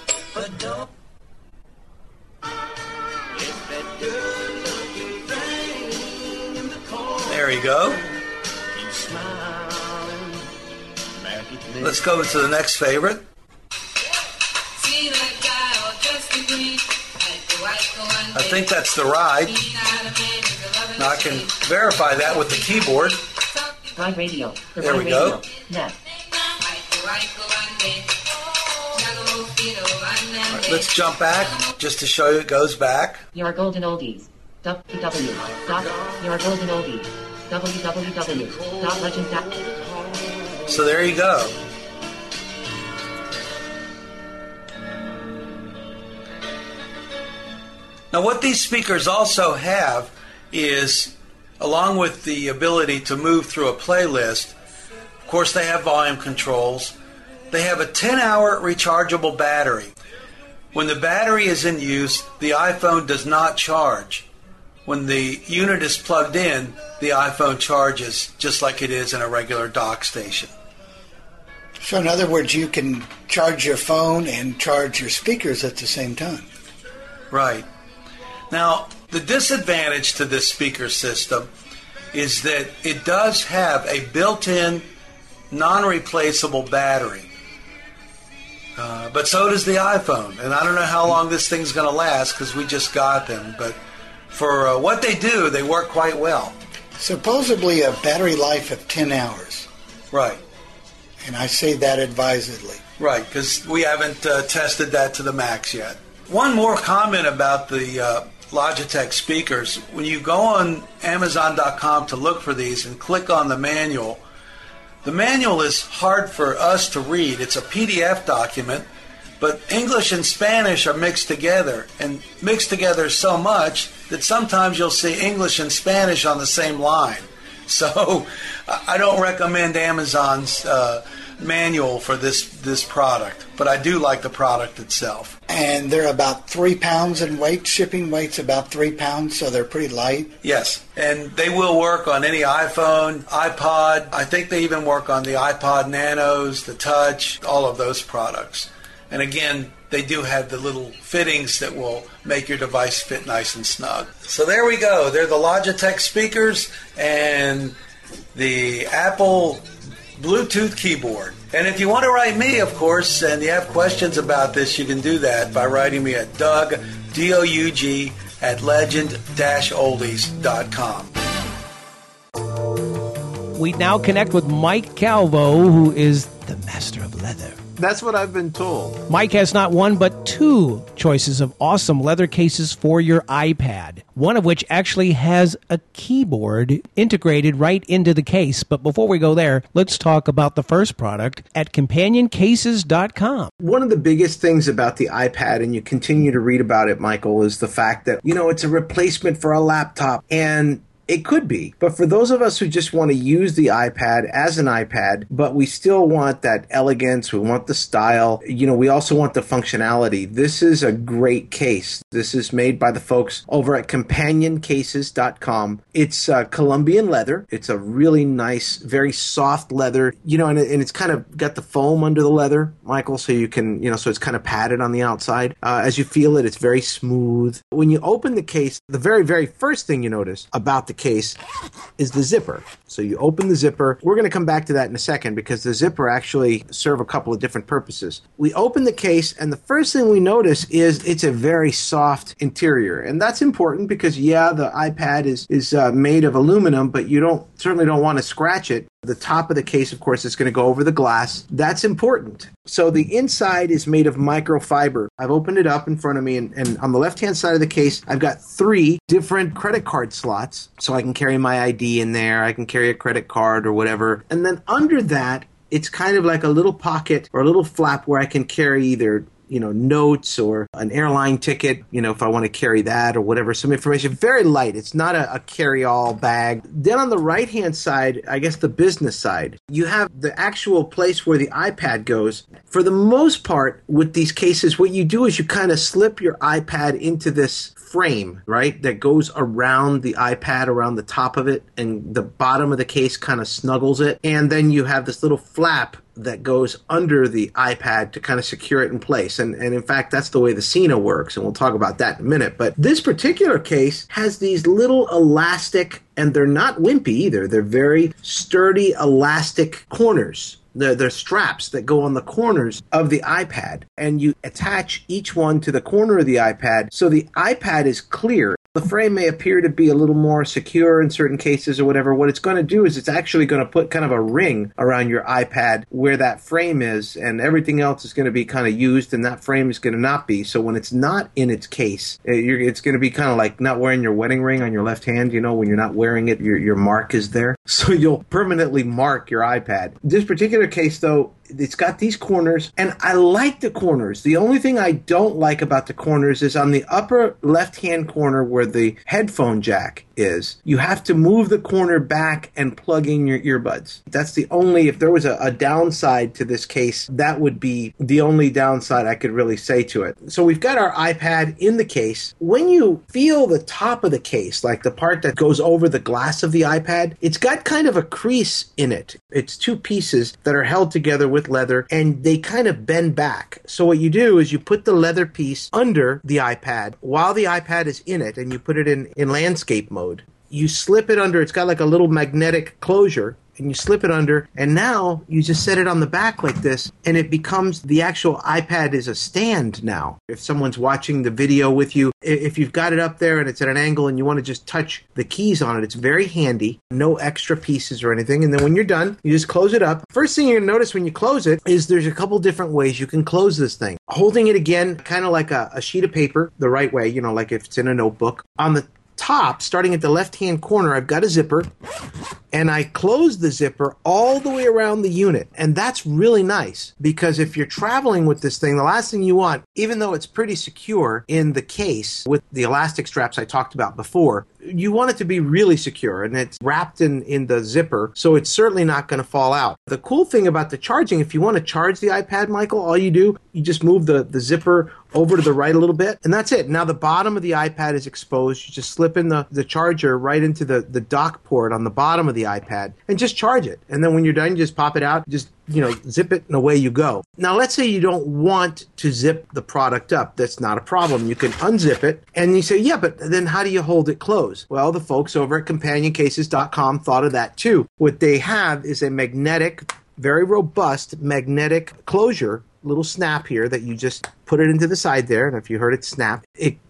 Speaker 6: There you go. Let's go to the next favorite. I think that's the Ride. Now I can verify that with the keyboard.
Speaker 7: Ride Radio. The
Speaker 6: there
Speaker 7: Ride
Speaker 6: we go.
Speaker 7: Radio. Net.
Speaker 6: Right, let's jump back just to show you it goes back.
Speaker 7: Your Golden Oldies. W W dot Your Golden Oldies. W W W dot legend dot com.
Speaker 6: So there you go. Now what these speakers also have is, along with the ability to move through a playlist, of course they have volume controls. They have a ten-hour rechargeable battery. When the battery is in use, the iPhone does not charge. When the unit is plugged in, the iPhone charges just like it is in a regular dock station.
Speaker 5: So in other words, you can charge your phone and charge your speakers at the same time.
Speaker 6: Right. Now, the disadvantage to this speaker system is that it does have a built-in, non-replaceable battery. Uh, but so does the iPhone. And I don't know how long this thing's going to last because we just got them. But for uh, what they do, they work quite well.
Speaker 5: Supposedly a battery life of ten hours.
Speaker 6: Right.
Speaker 5: And I say that advisedly.
Speaker 6: Right, because we haven't uh, tested that to the max yet. One more comment about the uh, Logitech speakers. When you go on Amazon dot com to look for these and click on the manual, the manual is hard for us to read. It's a P D F document, but English and Spanish are mixed together, and mixed together so much that sometimes you'll see English and Spanish on the same line. So I don't recommend Amazon's uh, manual for this, this product, but I do like the product itself.
Speaker 5: And they're about three pounds in weight. Shipping weight's about three pounds, so they're pretty light.
Speaker 6: Yes, and they will work on any iPhone, iPod. I think they even work on the iPod Nanos, the Touch, all of those products. And again, they do have the little fittings that will make your device fit nice and snug. So there we go. They're the Logitech speakers and the Apple Bluetooth keyboard. And if you want to write me, of course, and you have questions about this, you can do that by writing me at Doug, D O U G, at legend dash oldies dot com.
Speaker 1: We now connect with Mike Calvo, who is the master of leather.
Speaker 10: That's what I've been told.
Speaker 1: Mike has not one but two choices of awesome leather cases for your iPad, one of which actually has a keyboard integrated right into the case. But before we go there, let's talk about the first product at companion cases dot com.
Speaker 10: One of the biggest things about the iPad, and you continue to read about it, Michael, is the fact that, you know, it's a replacement for a laptop. And it could be, but for those of us who just want to use the iPad as an iPad, but we still want that elegance, we want the style, you know, we also want the functionality. This is a great case. This is made by the folks over at companion cases dot com. It's uh, Colombian leather. It's a really nice, very soft leather, you know, and, it, and it's kind of got the foam under the leather, Michael, so you can, you know, so it's kind of padded on the outside. Uh, as you feel it, it's very smooth. When you open the case, the very, very first thing you notice about the case is the zipper. So you open the zipper. We're going to come back to that in a second because the zipper actually serve a couple of different purposes. We open the case and the first thing we notice is it's a very soft interior. And that's important because, yeah, the iPad is, is uh, made of aluminum, but you don't certainly don't want to scratch it. The top of the case, of course, is going to go over the glass. That's important. So the inside is made of microfiber. I've opened it up in front of me, and, and on the left-hand side of the case, I've got three different credit card slots. So I can carry my I D in there. I can carry a credit card or whatever. And then under that, it's kind of like a little pocket or a little flap where I can carry either, you know, notes or an airline ticket, you know, if I want to carry that or whatever, some information. Very light. It's not a, a carry-all bag. Then on the right-hand side, I guess the business side, you have the actual place where the iPad goes. For the most part, with these cases, what you do is you kind of slip your iPad into this frame, right, that goes around the iPad, around the top of it, and the bottom of the case kind of snuggles it. And then you have this little flap that goes under the iPad to kind of secure it in place. And, and in fact, that's the way the Sena works, and we'll talk about that in a minute. But this particular case has these little elastic, and they're not wimpy either. They're very sturdy, elastic corners. They're, they're straps that go on the corners of the iPad, and you attach each one to the corner of the iPad so the iPad is clear. The frame may appear to be a little more secure in certain cases or whatever. What it's going to do is it's actually going to put kind of a ring around your iPad where that frame is, and everything else is going to be kind of used, and that frame is going to not be. So when it's not in its case, you're, it's going to be kind of like not wearing your wedding ring on your left hand. You know, when you're not wearing it, your, your mark is there. So you'll permanently mark your iPad. This particular case, though, it's got these corners, and I like the corners. The only thing I don't like about the corners is on the upper left-hand corner where the headphone jack is. You have to move the corner back and plug in your earbuds. That's the only, if there was a, a downside to this case, that would be the only downside I could really say to it. So we've got our iPad in the case. When you feel the top of the case, like the part that goes over the glass of the iPad, it's got kind of a crease in it. It's two pieces that are held together with leather, and they kind of bend back. So what you do is you put the leather piece under the iPad while the iPad is in it, and you put it in, in landscape mode. You slip it under. It's got like a little magnetic closure, and you slip it under, and now you just set it on the back like this, and it becomes the actual iPad is a stand now. If someone's watching the video with you, if you've got it up there and it's at an angle and you want to just touch the keys on it, it's very handy. No extra pieces or anything. And then when you're done, you just close it up. First thing you're going to notice when you close it is there's a couple different ways you can close this thing. Holding it again, kind of like a, a sheet of paper, the right way, you know, like if it's in a notebook. On the top, starting at the left-hand corner, I've got a zipper, and I close the zipper all the way around the unit. And that's really nice, because if you're traveling with this thing, the last thing you want, even though it's pretty secure in the case with the elastic straps I talked about before, you want it to be really secure, and it's wrapped in, in the zipper, so it's certainly not going to fall out. The cool thing about the charging, if you want to charge the iPad, Michael, all you do, you just move the, the zipper over to the right a little bit, and that's it. Now the bottom of the iPad is exposed. You just slip in the, the charger right into the, the dock port on the bottom of the iPad and just charge it. And then when you're done, you just pop it out, just, you know, zip it, and away you go. Now, let's say you don't want to zip the product up. That's not a problem. You can unzip it, and you say, yeah, but then how do you hold it closed? Well, the folks over at companion cases dot com thought of that too. What they have is a magnetic, very robust magnetic closure, little snap here that you just put it into the side there, and if you heard it snap, it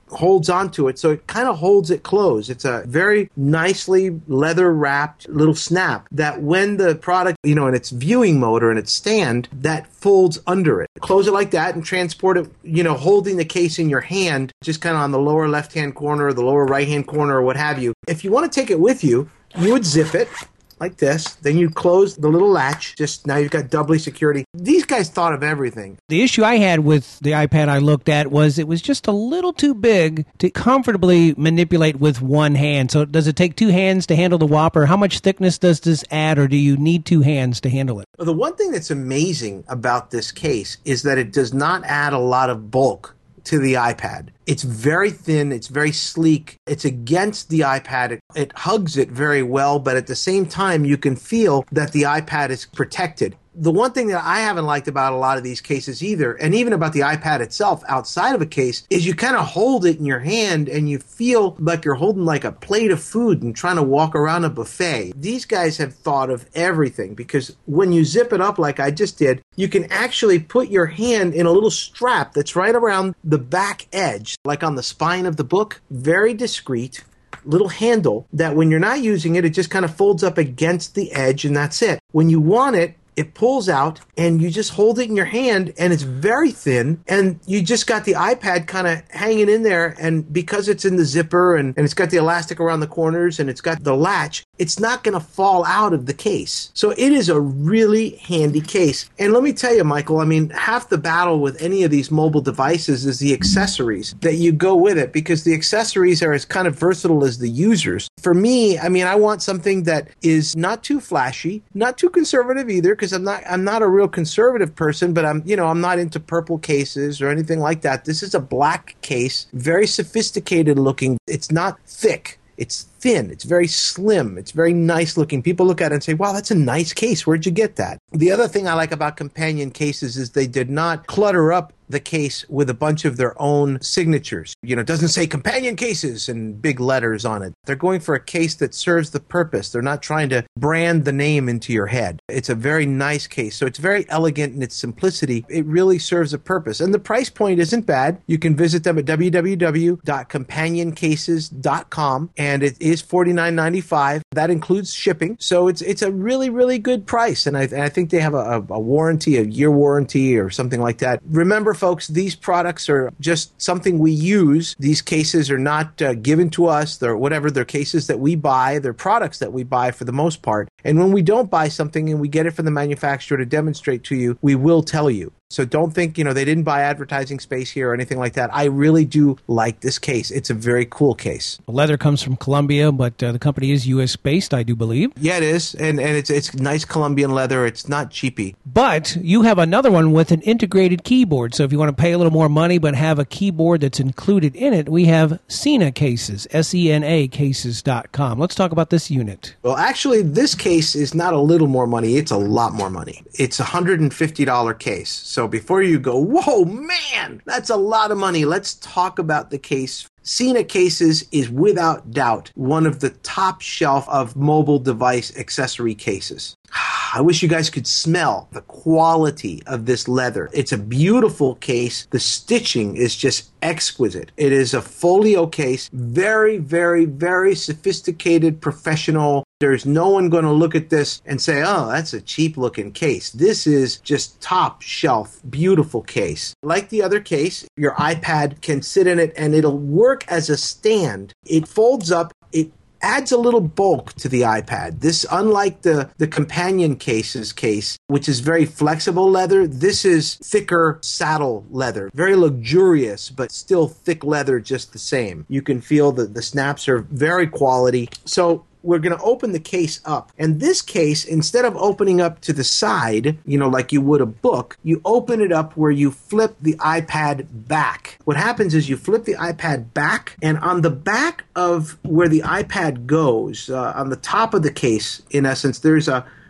Speaker 10: holds onto it, so it kind of holds it closed. It's a very nicely leather-wrapped little snap that when the product, you know, in its viewing mode or in its stand, that folds under it. Close it like that and transport it, you know, holding the case in your hand, just kind of on the lower left-hand corner or the lower right-hand corner or what have you. If you want to take it with you, you would zip it like this. Then you close the little latch. Just now you've got doubly security. These guys thought of everything.
Speaker 1: The issue I had with the iPad I looked at was it was just a little too big to comfortably manipulate with one hand. So does it take two hands to handle the Whopper? How much thickness does this add, or do you need two hands to handle it?
Speaker 10: Well, the one thing that's amazing about this case is that it does not add a lot of bulk to the iPad. It's very thin. It's very sleek. It's against the iPad. It, it hugs it very well, but at the same time, you can feel that the iPad is protected. The one thing that I haven't liked about a lot of these cases either, and even about the iPad itself outside of a case, is you kind of hold it in your hand and you feel like you're holding like a plate of food and trying to walk around a buffet. These guys have thought of everything, because when you zip it up like I just did, you can actually put your hand in a little strap that's right around the back edge, like on the spine of the book. Very discreet little handle that when you're not using it, it just kind of folds up against the edge, and that's it. When you want it, it pulls out and you just hold it in your hand, and it's very thin, and you just got the iPad kind of hanging in there, and because it's in the zipper and, and it's got the elastic around the corners and it's got the latch, it's not going to fall out of the case. So it is a really handy case. And let me tell you, Michael, I mean, half the battle with any of these mobile devices is the accessories that you go with it, because the accessories are as kind of versatile as the users. For me, I mean, I want something that is not too flashy, not too conservative either, because I'm not I'm not a real conservative person, but I'm, you know, I'm not into purple cases or anything like that. This is a black case, very sophisticated looking. It's not thick. It's thin. It's very slim. It's very nice looking. People look at it and say, wow, that's a nice case. Where'd you get that? The other thing I like about companion cases is they did not clutter up the case with a bunch of their own signatures. You know, it doesn't say companion cases in big letters on it. They're going for a case that serves the purpose. They're not trying to brand the name into your head. It's a very nice case. So it's very elegant in its simplicity. It really serves a purpose. And the price point isn't bad. You can visit them at w w w dot companion cases dot com, and it is forty-nine ninety-five. That includes shipping. So it's it's a really, really good price. And I, and I think they have a, a warranty, a year warranty or something like that. Remember, folks, these products are just something we use. These cases are not uh, given to us. They're whatever. They're cases that we buy. They're products that we buy for the most part. And when we don't buy something and we get it from the manufacturer to demonstrate to you, we will tell you. So don't think, you know, they didn't buy advertising space here or anything like that. I really do like this case. It's a very cool case.
Speaker 1: The leather comes from Colombia, but uh, the company is U S based, I do believe.
Speaker 10: Yeah, it is. And and it's it's nice Colombian leather. It's not cheapy.
Speaker 1: But you have another one with an integrated keyboard. So if you want to pay a little more money but have a keyboard that's included in it, we have Sena Cases, S E N A cases dot com. Let's talk about this unit.
Speaker 10: Well, actually, this case is not a little more money. It's a lot more money. It's a one hundred fifty dollars case. So So before you go, whoa, man, that's a lot of money, let's talk about the case. Sena Cases is without doubt one of the top shelf of mobile device accessory cases. I wish you guys could smell the quality of this leather. It's a beautiful case. The stitching is just exquisite. It is a folio case, very, very, very sophisticated, professional. There's no one going to look at this and say, oh, that's a cheap looking case. This is just top shelf, beautiful case. Like the other case, your iPad can sit in it and it'll work as a stand. It folds up. It adds a little bulk to the iPad. This, unlike the, the companion cases case, which is very flexible leather, this is thicker saddle leather. Very luxurious, but still thick leather just the same. You can feel that the snaps are very quality. So we're going to open the case up. And this case, instead of opening up to the side, you know, like you would a book, you open it up where you flip the iPad back. What happens is you flip the iPad back, and on the back of where the iPad goes, uh, on the top of the case, in essence, there's a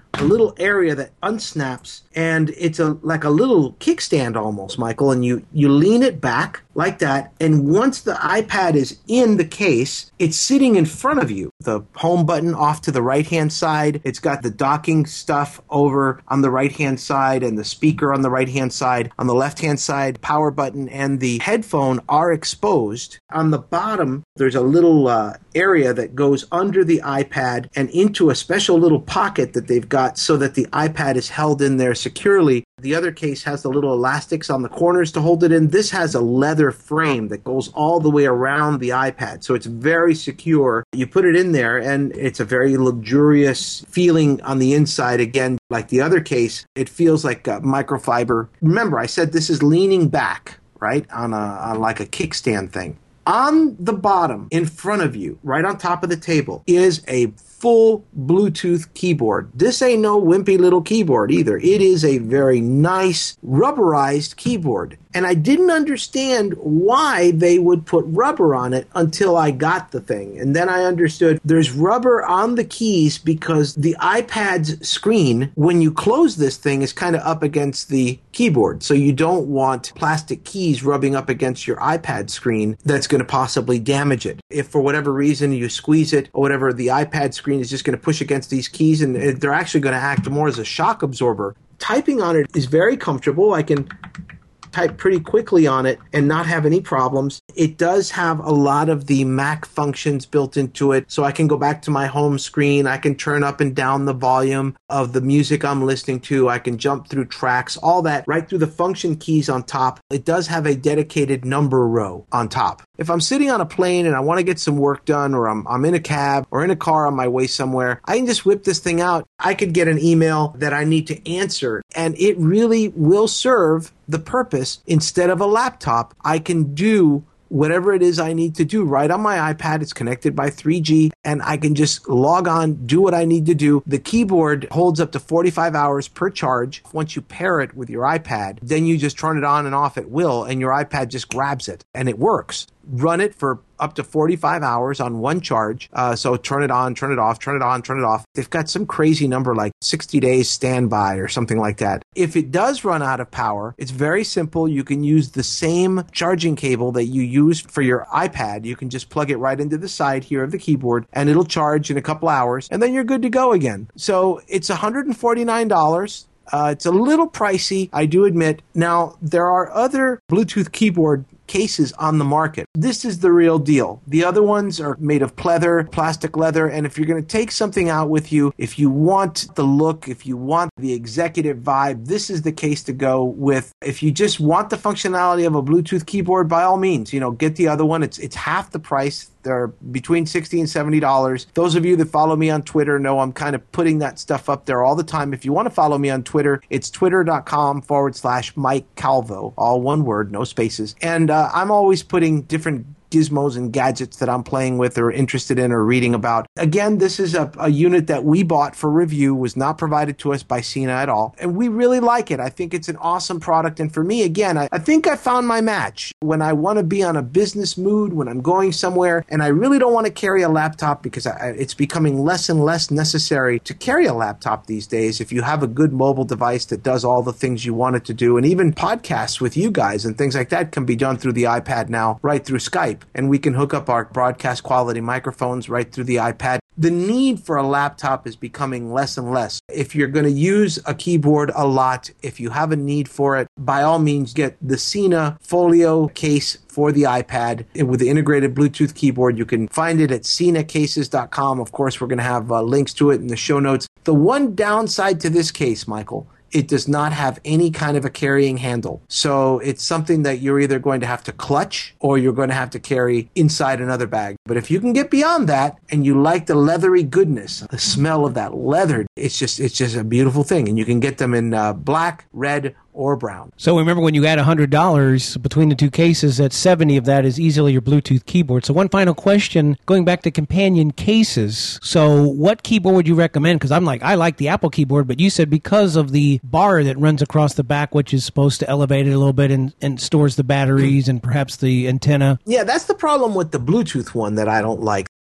Speaker 10: a little area that unsnaps, and it's a like a little kickstand almost, Michael, and you, you lean it back like that, and once the iPad is in the case, it's sitting in front of you. The home button off to the right-hand side, it's got the docking stuff over on the right-hand side, and the speaker on the right-hand side. On the left-hand side, power button and the headphone are exposed. On the bottom, there's a little uh, area that goes under the iPad and into a special little pocket that they've got so that the iPad is held in there securely. The other case has the little elastics on the corners to hold it in. This has a leather frame that goes all the way around the iPad, so it's very secure. You put it in there, and it's a very luxurious feeling on the inside. Again, like the other case, it feels like a microfiber. Remember, I said this is leaning back, right, on a on like a kickstand thing. On the bottom, in front of you, right on top of the table, is a full Bluetooth keyboard. This ain't no wimpy little keyboard either. It is a very nice rubberized keyboard. And I didn't understand why they would put rubber on it until I got the thing. And then I understood there's rubber on the keys because the iPad's screen, when you close this thing, is kind of up against the keyboard. So you don't want plastic keys rubbing up against your iPad screen that's going to possibly damage it. If for whatever reason you squeeze it or whatever, the iPad screen is just going to push against these keys, and they're actually going to act more as a shock absorber. Typing on it is very comfortable. I can type pretty quickly on it and not have any problems. It does have a lot of the Mac functions built into it, so I can go back to my home screen. I can turn up and down the volume of the music I'm listening to. I can jump through tracks, all that right through the function keys on top. It does have a dedicated number row on top. If I'm sitting on a plane and I want to get some work done, or I'm, I'm in a cab or in a car on my way somewhere, I can just whip this thing out. I could get an email that I need to answer, and it really will serve the purpose. Instead of a laptop, I can do whatever it is I need to do right on my iPad. It's connected by three G, and I can just log on, do what I need to do. The keyboard holds up to forty-five hours per charge. Once you pair it with your iPad, then you just turn it on and off at will, and your iPad just grabs it, and it works. Run it for up to forty-five hours on one charge. Uh, so turn it on, turn it off, turn it on, turn it off. They've got some crazy number like sixty days standby or something like that. If it does run out of power, it's very simple. You can use the same charging cable that you use for your iPad. You can just plug it right into the side here of the keyboard, and it'll charge in a couple hours, and then you're good to go again. So it's one hundred forty-nine dollars. Uh, it's a little pricey, I do admit. Now, there are other Bluetooth keyboard cases on the market. This is the real deal. The other ones are made of pleather, plastic leather, and if you're going to take something out with you, if you want the look, if you want the executive vibe, this is the case to go with. If you just want the functionality of a Bluetooth keyboard, by all means, you know, get the other one. It's it's half the price. They're between sixty and seventy dollars. Those of you that follow me on Twitter know I'm kind of putting that stuff up there all the time. If you want to follow me on Twitter, it's twitter.com forward slash Mike Calvo, all one word, no spaces. And uh, I'm always putting different gizmos and gadgets that I'm playing with or interested in or reading about. Again, this is a, a unit that we bought for review, was not provided to us by Sena at all, and we really like it. I think it's an awesome product, and for me, again, I, I think I found my match. When I want to be on a business mood, when I'm going somewhere, and I really don't want to carry a laptop because I, it's becoming less and less necessary to carry a laptop these days if you have a good mobile device that does all the things you want it to do, and even podcasts with you guys and things like that can be done through the iPad now, right through Skype. And we can hook up our broadcast quality microphones right through the iPad. The need for a laptop is becoming less and less. If you're going to use a keyboard a lot, if you have a need for it, by all means get the Sena Folio case for the iPad with the integrated Bluetooth keyboard. You can find it at sena cases dot com. Of course, we're going to have uh, links to it in the show notes. The one downside to this case, Michael, it does not have any kind of a carrying handle. So it's something that you're either going to have to clutch or you're going to have to carry inside another bag. But if you can get beyond that and you like the leathery goodness, the smell of that leather, it's just it's just a beautiful thing. And you can get them in uh, black, red, or brown.
Speaker 1: So remember, when you add one hundred dollars between the two cases, that seventy of that is easily your Bluetooth keyboard. So one final question, going back to companion cases. So what keyboard would you recommend? Because I'm like, I like the Apple keyboard, but you said because of the bar that runs across the back, which is supposed to elevate it a little bit and, and stores the batteries and perhaps the antenna.
Speaker 10: Yeah, that's the problem with the Bluetooth one that I don't like.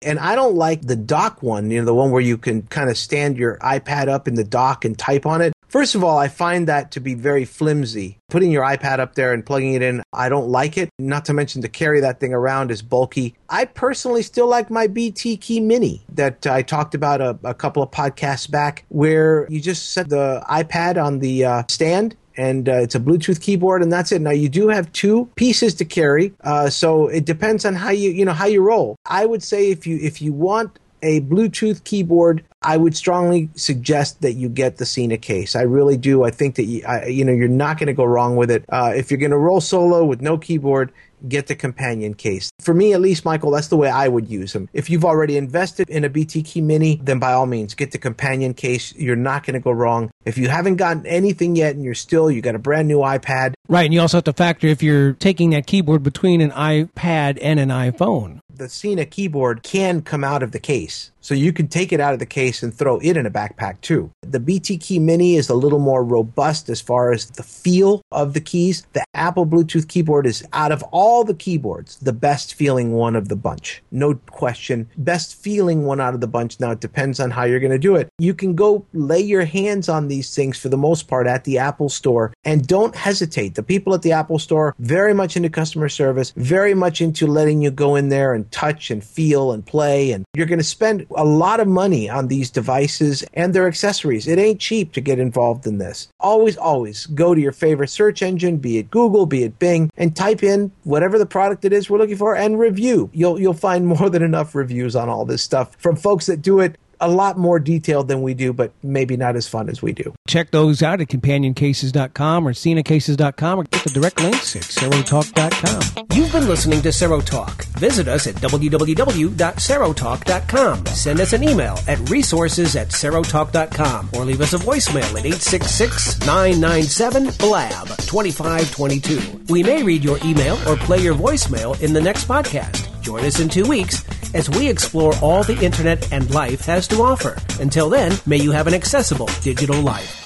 Speaker 10: And I don't like the dock one, you know, the one where you can kind of stand your iPad up in the dock and type on it. First of all, I find that to be very flimsy. Putting your iPad up there and plugging it in, I don't like it. Not to mention to carry that thing around is bulky. I personally still like my B T Key Mini that I talked about a, a couple of podcasts back, where you just set the iPad on the uh, stand, and uh, it's a Bluetooth keyboard, and that's it. Now, you do have two pieces to carry, uh, so it depends on how you, you know, how you roll. I would say if you if you want a Bluetooth keyboard, I would strongly suggest that you get the Sena case. I really do. I think that you, I, you know, you're not going to go wrong with it. Uh, if you're going to roll solo with no keyboard, get the companion case. For me, at least, Michael, that's the way I would use them. If you've already invested in a B T Key Mini, then by all means, get the companion case. You're not going to go wrong. If you haven't gotten anything yet and you're still, you got a brand new iPad.
Speaker 1: Right, and you also have to factor if you're taking that keyboard between an iPad and an iPhone.
Speaker 10: The Sena keyboard can come out of the case. So you can take it out of the case and throw it in a backpack too. The B T Key Mini is a little more robust as far as the feel of the keys. The Apple Bluetooth keyboard is, out of all the keyboards, the best feeling one of the bunch. No question. Best feeling one out of the bunch. Now, it depends on how you're going to do it. You can go lay your hands on these things for the most part at the Apple Store, and don't hesitate. The people at the Apple Store, very much into customer service, very much into letting you go in there and touch and feel and play, and you're going to spend a lot of money on these devices and their accessories. It ain't cheap to get involved in this. Always, always go to your favorite search engine, be it Google, be it Bing, and type in whatever the product it is we're looking for and review. You'll you'll find more than enough reviews on all this stuff from folks that do it a lot more detailed than we do, but maybe not as fun as we do.
Speaker 1: Check those out at companion cases dot com or Sena cases dot com, or get the direct links at Serotalk dot com. You've been listening to Serotalk. Visit us at w w w dot serotalk dot com. Send us an email at resources at serotalk dot com, or leave us a voicemail at eight six six, nine nine seven, B L A B twenty-five twenty-two. We may read your email or play your voicemail in the next podcast. Join us in two weeks as we explore all the internet and life has to offer. Until then, may you have an accessible digital life.